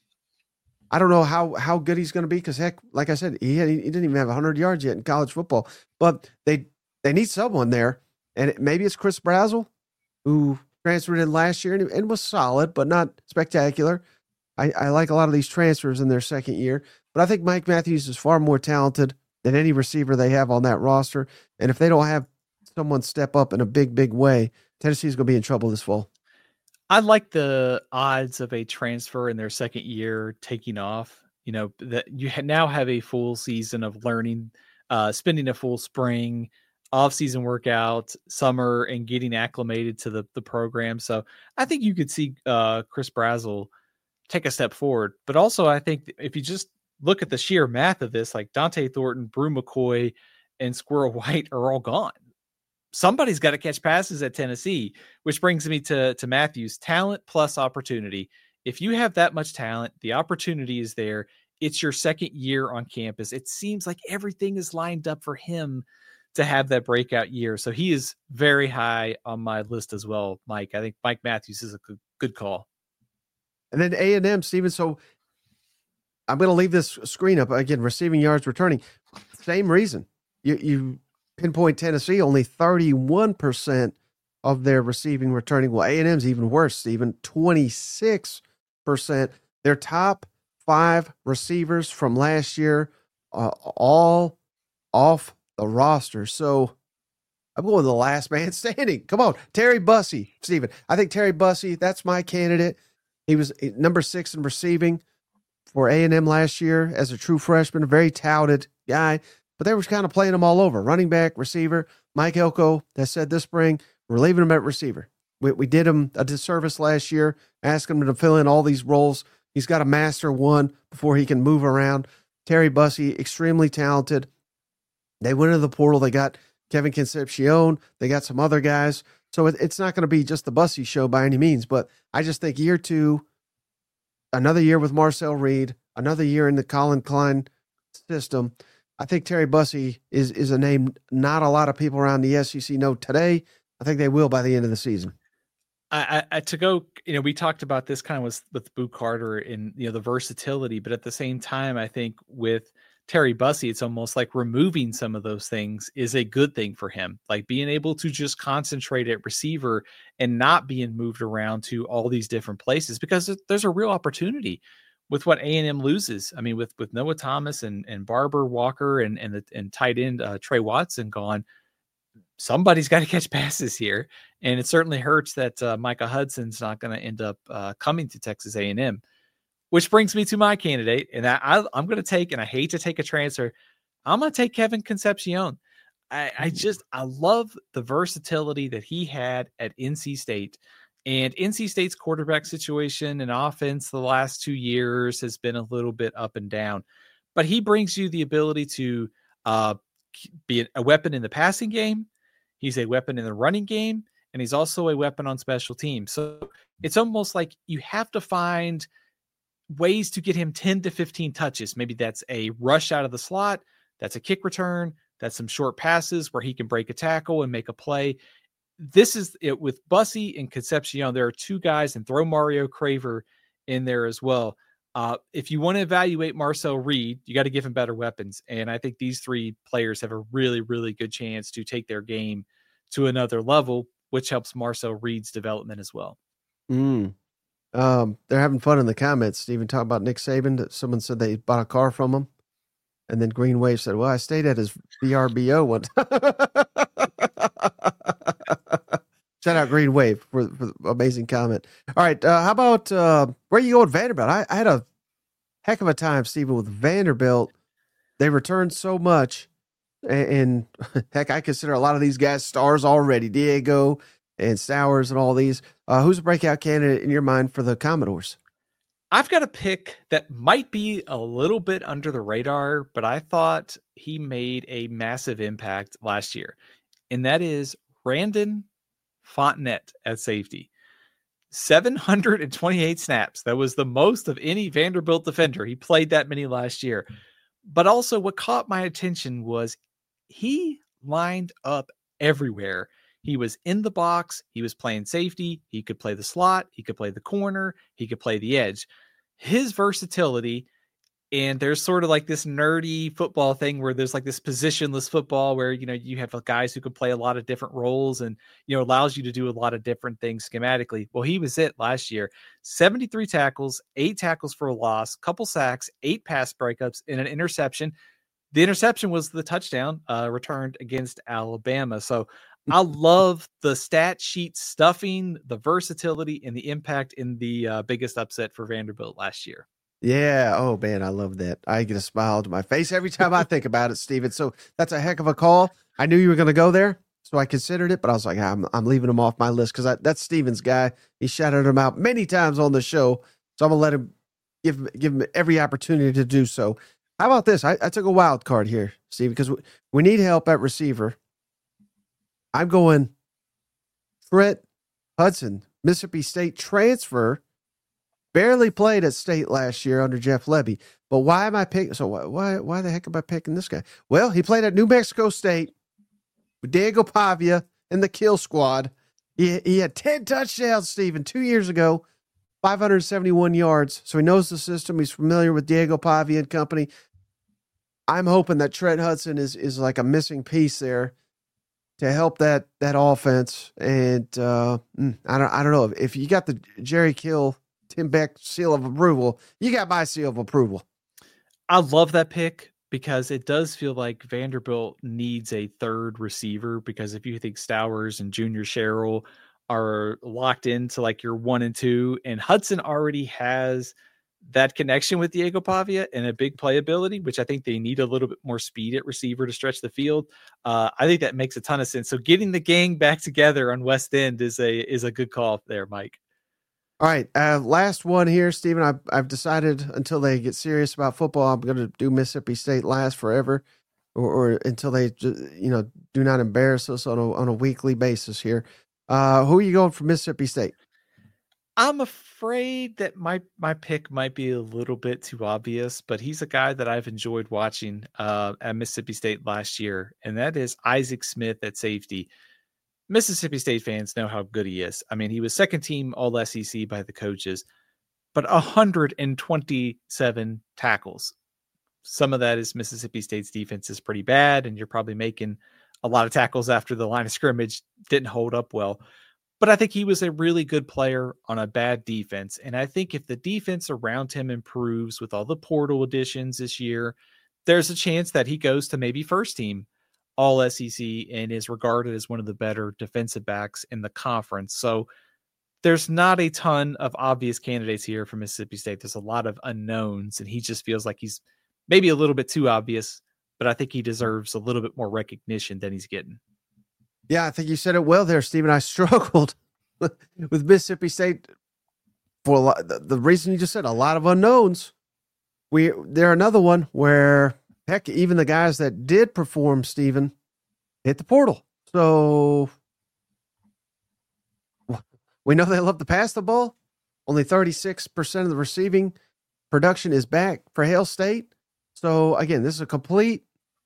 I don't know how good he's going to be, because heck, like I said, he didn't even have 100 yards yet in college football. But they need someone there, and maybe it's Chris Brazzell, who transferred in last year and was solid, but not spectacular. I like a lot of these transfers in their second year, but I think Mike Matthews is far more talented than any receiver they have on that roster. And if they don't have someone step up in a big way, Tennessee's going to be in trouble this fall. I like the odds of a transfer in their second year taking off. You know, that you now have a full season of learning, spending a full spring, off-season workout, summer, and getting acclimated to the program. So I think you could see Chris Brazzell take a step forward. But also, I think if you just look at the sheer math of this, like Dante Thornton, Brew McCoy, and Squirrel White are all gone. Somebody's got to catch passes at Tennessee, which brings me to Matthews. Talent plus opportunity. If you have that much talent, the opportunity is there. It's your second year on campus. It seems like everything is lined up for him to have that breakout year. So he is very high on my list as well, Mike. I think Mike Matthews is a good call. And then A&M, Steven. So I'm going to leave this screen up again. Receiving yards, returning, same reason. You pinpoint Tennessee, only 31% of their receiving returning. Well, A&M's even worse, Steven, 26%. Their top 5 receivers from last year, all off the roster. So I'm going with the last man standing. Come on, Terry Bussey, Steven. I think Terry Bussey, that's my candidate. He was number 6 in receiving for A&M last year as a true freshman, a very touted guy, but they were kind of playing him all over. Running back, receiver. Mike Elko has said this spring, we're leaving him at receiver. We did him a disservice last year, asking him to fill in all these roles. He's got to master one before he can move around. Terry Bussey, extremely talented. They went into the portal. They got Kevin Concepcion. They got some other guys. So it's not going to be just the Bussey show by any means, but I just think year 2, another year with Marcel Reed, another year in the Colin Klein system. I think Terry Bussey is a name not a lot of people around the SEC know today. I think they will by the end of the season. To go, we talked about this kind of with Boo Carter and, the versatility, but at the same time, I think with Terry Bussey, it's almost like removing some of those things is a good thing for him. Like being able to just concentrate at receiver and not being moved around to all these different places, because there's a real opportunity with what A&M loses. I mean, with Noah Thomas and Barber Walker and tight end Trey Watson gone, somebody's got to catch passes here. And it certainly hurts that Micah Hudson's not going to end up coming to Texas A&M. Which brings me to my candidate, and I'm going to take, and I hate to take a transfer, I'm going to take Kevin Concepcion. I love the versatility that he had at NC State. And NC State's quarterback situation and offense the last 2 years has been a little bit up and down. But he brings you the ability to be a weapon in the passing game. He's a weapon in the running game, and he's also a weapon on special teams. So it's almost like you have to find ways to get him 10 to 15 touches. Maybe that's a rush out of the slot. That's a kick return. That's some short passes where he can break a tackle and make a play. This is it with Bussey and Concepcion. There are 2 guys, and throw Mario Craver in there as well. If you want to evaluate Marcel Reed, you got to give him better weapons. And I think these 3 players have a really, really good chance to take their game to another level, which helps Marcel Reed's development as well. They're having fun in the comments. Steven talking about Nick Saban, that someone said they bought a car from him. And then Green Wave said, well, I stayed at his VRBO one time. Shout out Green Wave for the amazing comment. All right. How about where you go with Vanderbilt? I had a heck of a time, Steven, with Vanderbilt. They returned so much. And heck, I consider a lot of these guys stars already. Diego and Stowers and all these. Who's a breakout candidate in your mind for the Commodores? I've got a pick that might be a little bit under the radar, but I thought he made a massive impact last year. And that is Randon Fontenette at safety. 728 snaps. That was the most of any Vanderbilt defender. He played that many last year. But also what caught my attention was he lined up everywhere. He was in the box. He was playing safety. He could play the slot. He could play the corner. He could play the edge. His versatility, and there's sort of like this nerdy football thing where there's like this positionless football where, you have guys who can play a lot of different roles and, allows you to do a lot of different things schematically. Well, he was it last year. 73 tackles, 8 tackles for a loss, couple sacks, 8 pass breakups, and an interception. The interception was the touchdown returned against Alabama. So I love the stat sheet stuffing, the versatility, and the impact in the biggest upset for Vanderbilt last year. Yeah. Oh, man, I love that. I get a smile to my face every time I think about it, Steven. So that's a heck of a call. I knew you were going to go there, so I considered it, but I was like, I'm leaving him off my list because that's Steven's guy. He shouted him out many times on the show, so I'm going to let him give him every opportunity to do so. How about this? I took a wild card here, Steven, because we need help at receiver. I'm going Trent Hudson, Mississippi State transfer. Barely played at State last year under Jeff Lebby. But why am I picking? So why the heck am I picking this guy? Well, he played at New Mexico State with Diego Pavia in the kill squad. He had 10 touchdowns, Steven, 2 years ago, 571 yards. So he knows the system. He's familiar with Diego Pavia and company. I'm hoping that Trent Hudson is like a missing piece there to help that offense. And I don't know if you got the Jerry Kill, Tim Beck seal of approval, you got my seal of approval. I love that pick because it does feel like Vanderbilt needs a third receiver, because if you think Stowers and Junior Sherrill are locked into like your 1 and 2, and Hudson already has that connection with Diego Pavia and a big playability, which I think they need a little bit more speed at receiver to stretch the field. I think that makes a ton of sense. So getting the gang back together on West End is a good call there, Mike. All right, last one here, Steven. I've decided until they get serious about football, I'm going to do Mississippi State last forever, or until they do not embarrass us on a weekly basis here. Who are you going for Mississippi State? I'm afraid that my pick might be a little bit too obvious, but he's a guy that I've enjoyed watching at Mississippi State last year, and that is Isaac Smith at safety. Mississippi State fans know how good he is. I mean, he was second team All SEC by the coaches, but 127 tackles. Some of that is Mississippi State's defense is pretty bad, and you're probably making a lot of tackles after the line of scrimmage didn't hold up well. But I think he was a really good player on a bad defense. And I think if the defense around him improves with all the portal additions this year, there's a chance that he goes to maybe first team All SEC and is regarded as one of the better defensive backs in the conference. So there's not a ton of obvious candidates here for Mississippi State. There's a lot of unknowns, and he just feels like he's maybe a little bit too obvious, but I think he deserves a little bit more recognition than he's getting. Yeah, I think you said it well there, Steven. I struggled with Mississippi State for a lot. The reason you just said, a lot of unknowns. They're another one where, heck, even the guys that did perform, Steven, hit the portal. So we know they love to pass the ball. Only 36% of the receiving production is back for Hail State. So again, this is a complete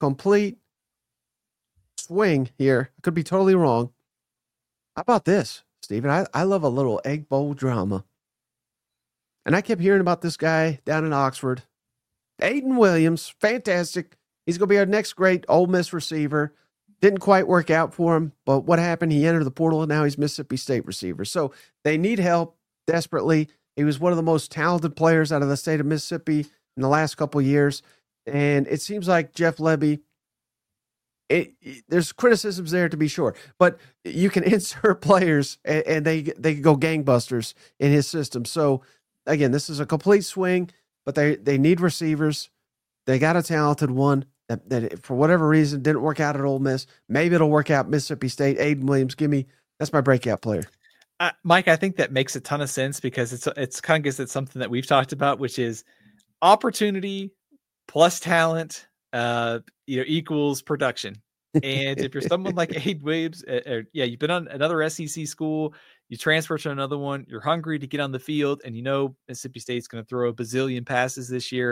swing here. I could be totally wrong. How about this, Steven? I love a little Egg Bowl drama. And I kept hearing about this guy down in Oxford, Aiden Williams, fantastic. He's going to be our next great Ole Miss receiver. Didn't quite work out for him, but what happened? He entered the portal, and now he's Mississippi State receiver. So they need help desperately. He was one of the most talented players out of the state of Mississippi in the last couple of years. And it seems like Jeff Lebby, there's criticisms there to be sure, but you can insert players and they go gangbusters in his system. So again, this is a complete swing, but they need receivers. They got a talented one that for whatever reason didn't work out at Ole Miss. Maybe it'll work out Mississippi State. Aiden Williams, that's my breakout player. Mike, I think that makes a ton of sense because it's kind of gets at something that we've talked about, which is opportunity plus talent, equals production. And if you're someone like Aiden Williams, you've been on another SEC school, you transfer to another one, you're hungry to get on the field, and Mississippi State's going to throw a bazillion passes this year.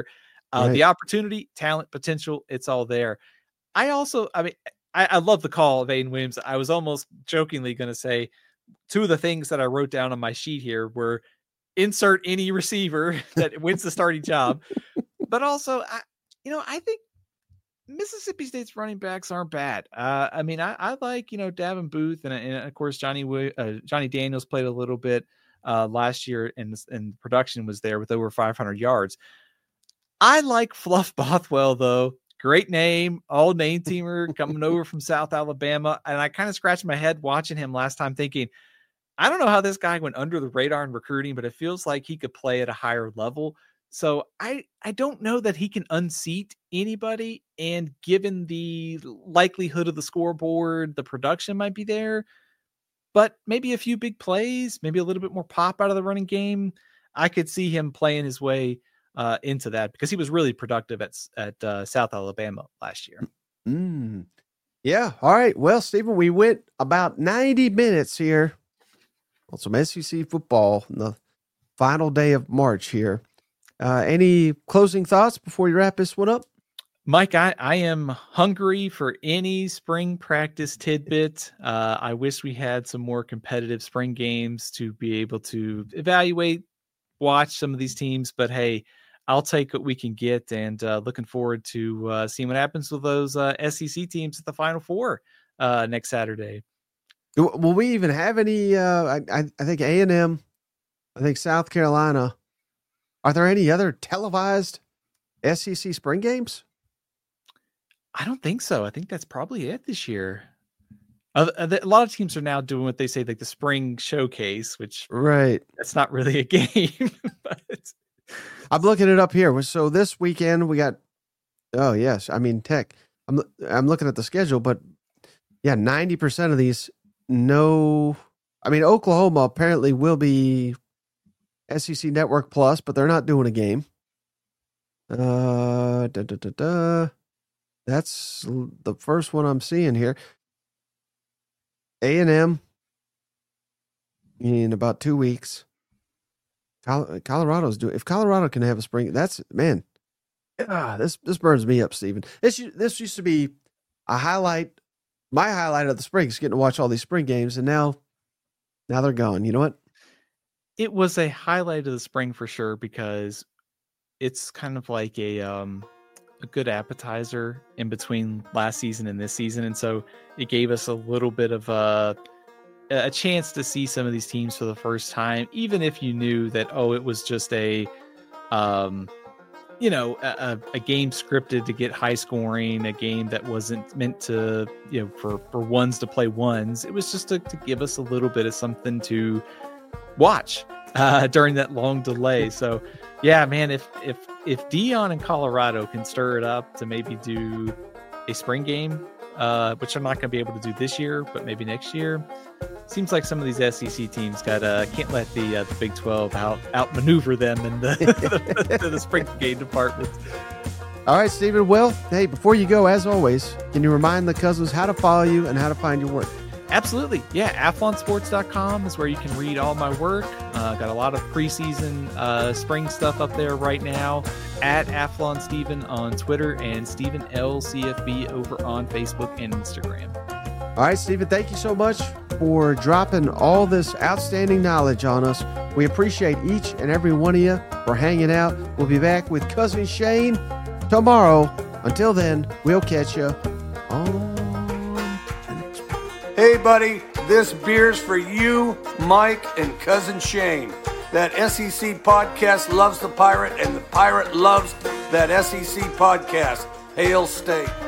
The opportunity, talent, potential, it's all there. I love the call of Aiden Williams. I was almost jokingly going to say two of the things that I wrote down on my sheet here were insert any receiver that wins the starting job. But also, I think Mississippi State's running backs aren't bad. I like, Davin Booth and of course, Johnny Daniels played a little bit last year and production was there with over 500 yards. I like Fluff Bothwell, though. Great name, all name teamer coming over from South Alabama. And I kind of scratched my head watching him last time thinking, I don't know how this guy went under the radar in recruiting, but it feels like he could play at a higher level. So I don't know that he can unseat anybody. And given the likelihood of the scoreboard, the production might be there, but maybe a few big plays, maybe a little bit more pop out of the running game. I could see him playing his way into that because he was really productive at South Alabama last year. Yeah. All right. Well, Stephen, we went about 90 minutes here on some SEC football in the final day of March here. Any closing thoughts before you wrap this one up? Mike, I am hungry for any spring practice tidbit. I wish we had some more competitive spring games to be able to evaluate, watch some of these teams, but hey, I'll take what we can get, and looking forward to seeing what happens with those SEC teams at the Final Four next Saturday. Will we even have any? I think A&M, I think South Carolina. Are there any other televised SEC spring games? I don't think so. I think that's probably it this year. A lot of teams are now doing what they say, like the spring showcase, which that's not really a game. But I'm looking it up here. So this weekend we got, Tech. I'm looking at the schedule, but yeah, 90% of these, Oklahoma apparently will be SEC Network Plus, but they're not doing a game. That's the first one I'm seeing here. A&M in about 2 weeks. Colorado's doing. If Colorado can have a spring, this burns me up, Stephen. This used to be a highlight. My highlight of the spring is getting to watch all these spring games, and now they're gone. You know what? It was a highlight of the spring for sure because it's kind of like a good appetizer in between last season and this season, and so it gave us a little bit of a chance to see some of these teams for the first time, even if you knew that it was just a game scripted to get high scoring, a game that wasn't meant to for ones to play ones. It was just to give us a little bit of something to watch during that long delay. So yeah, man, if Deion and Colorado can stir it up to maybe do a spring game, which I'm not going to be able to do this year, but maybe next year. Seems like some of these SEC teams can't let the Big 12 outmaneuver them in the spring game department. All right, Stephen. Well, hey, before you go, as always, can you remind the cousins how to follow you and how to find your work? Absolutely. Yeah, athlonsports.com is where you can read all my work. Got a lot of preseason spring stuff up there right now. At Athlon Steven on Twitter and Stephen L. CFB over on Facebook and Instagram. All right, Stephen, thank you so much for dropping all this outstanding knowledge on us. We appreciate each and every one of you for hanging out. We'll be back with Cousin Shane tomorrow. Until then, we'll catch you on the next one. Hey, buddy, this beer's for you, Mike, and Cousin Shane. That SEC podcast loves the Pirate, and the Pirate loves that SEC podcast. Hail State.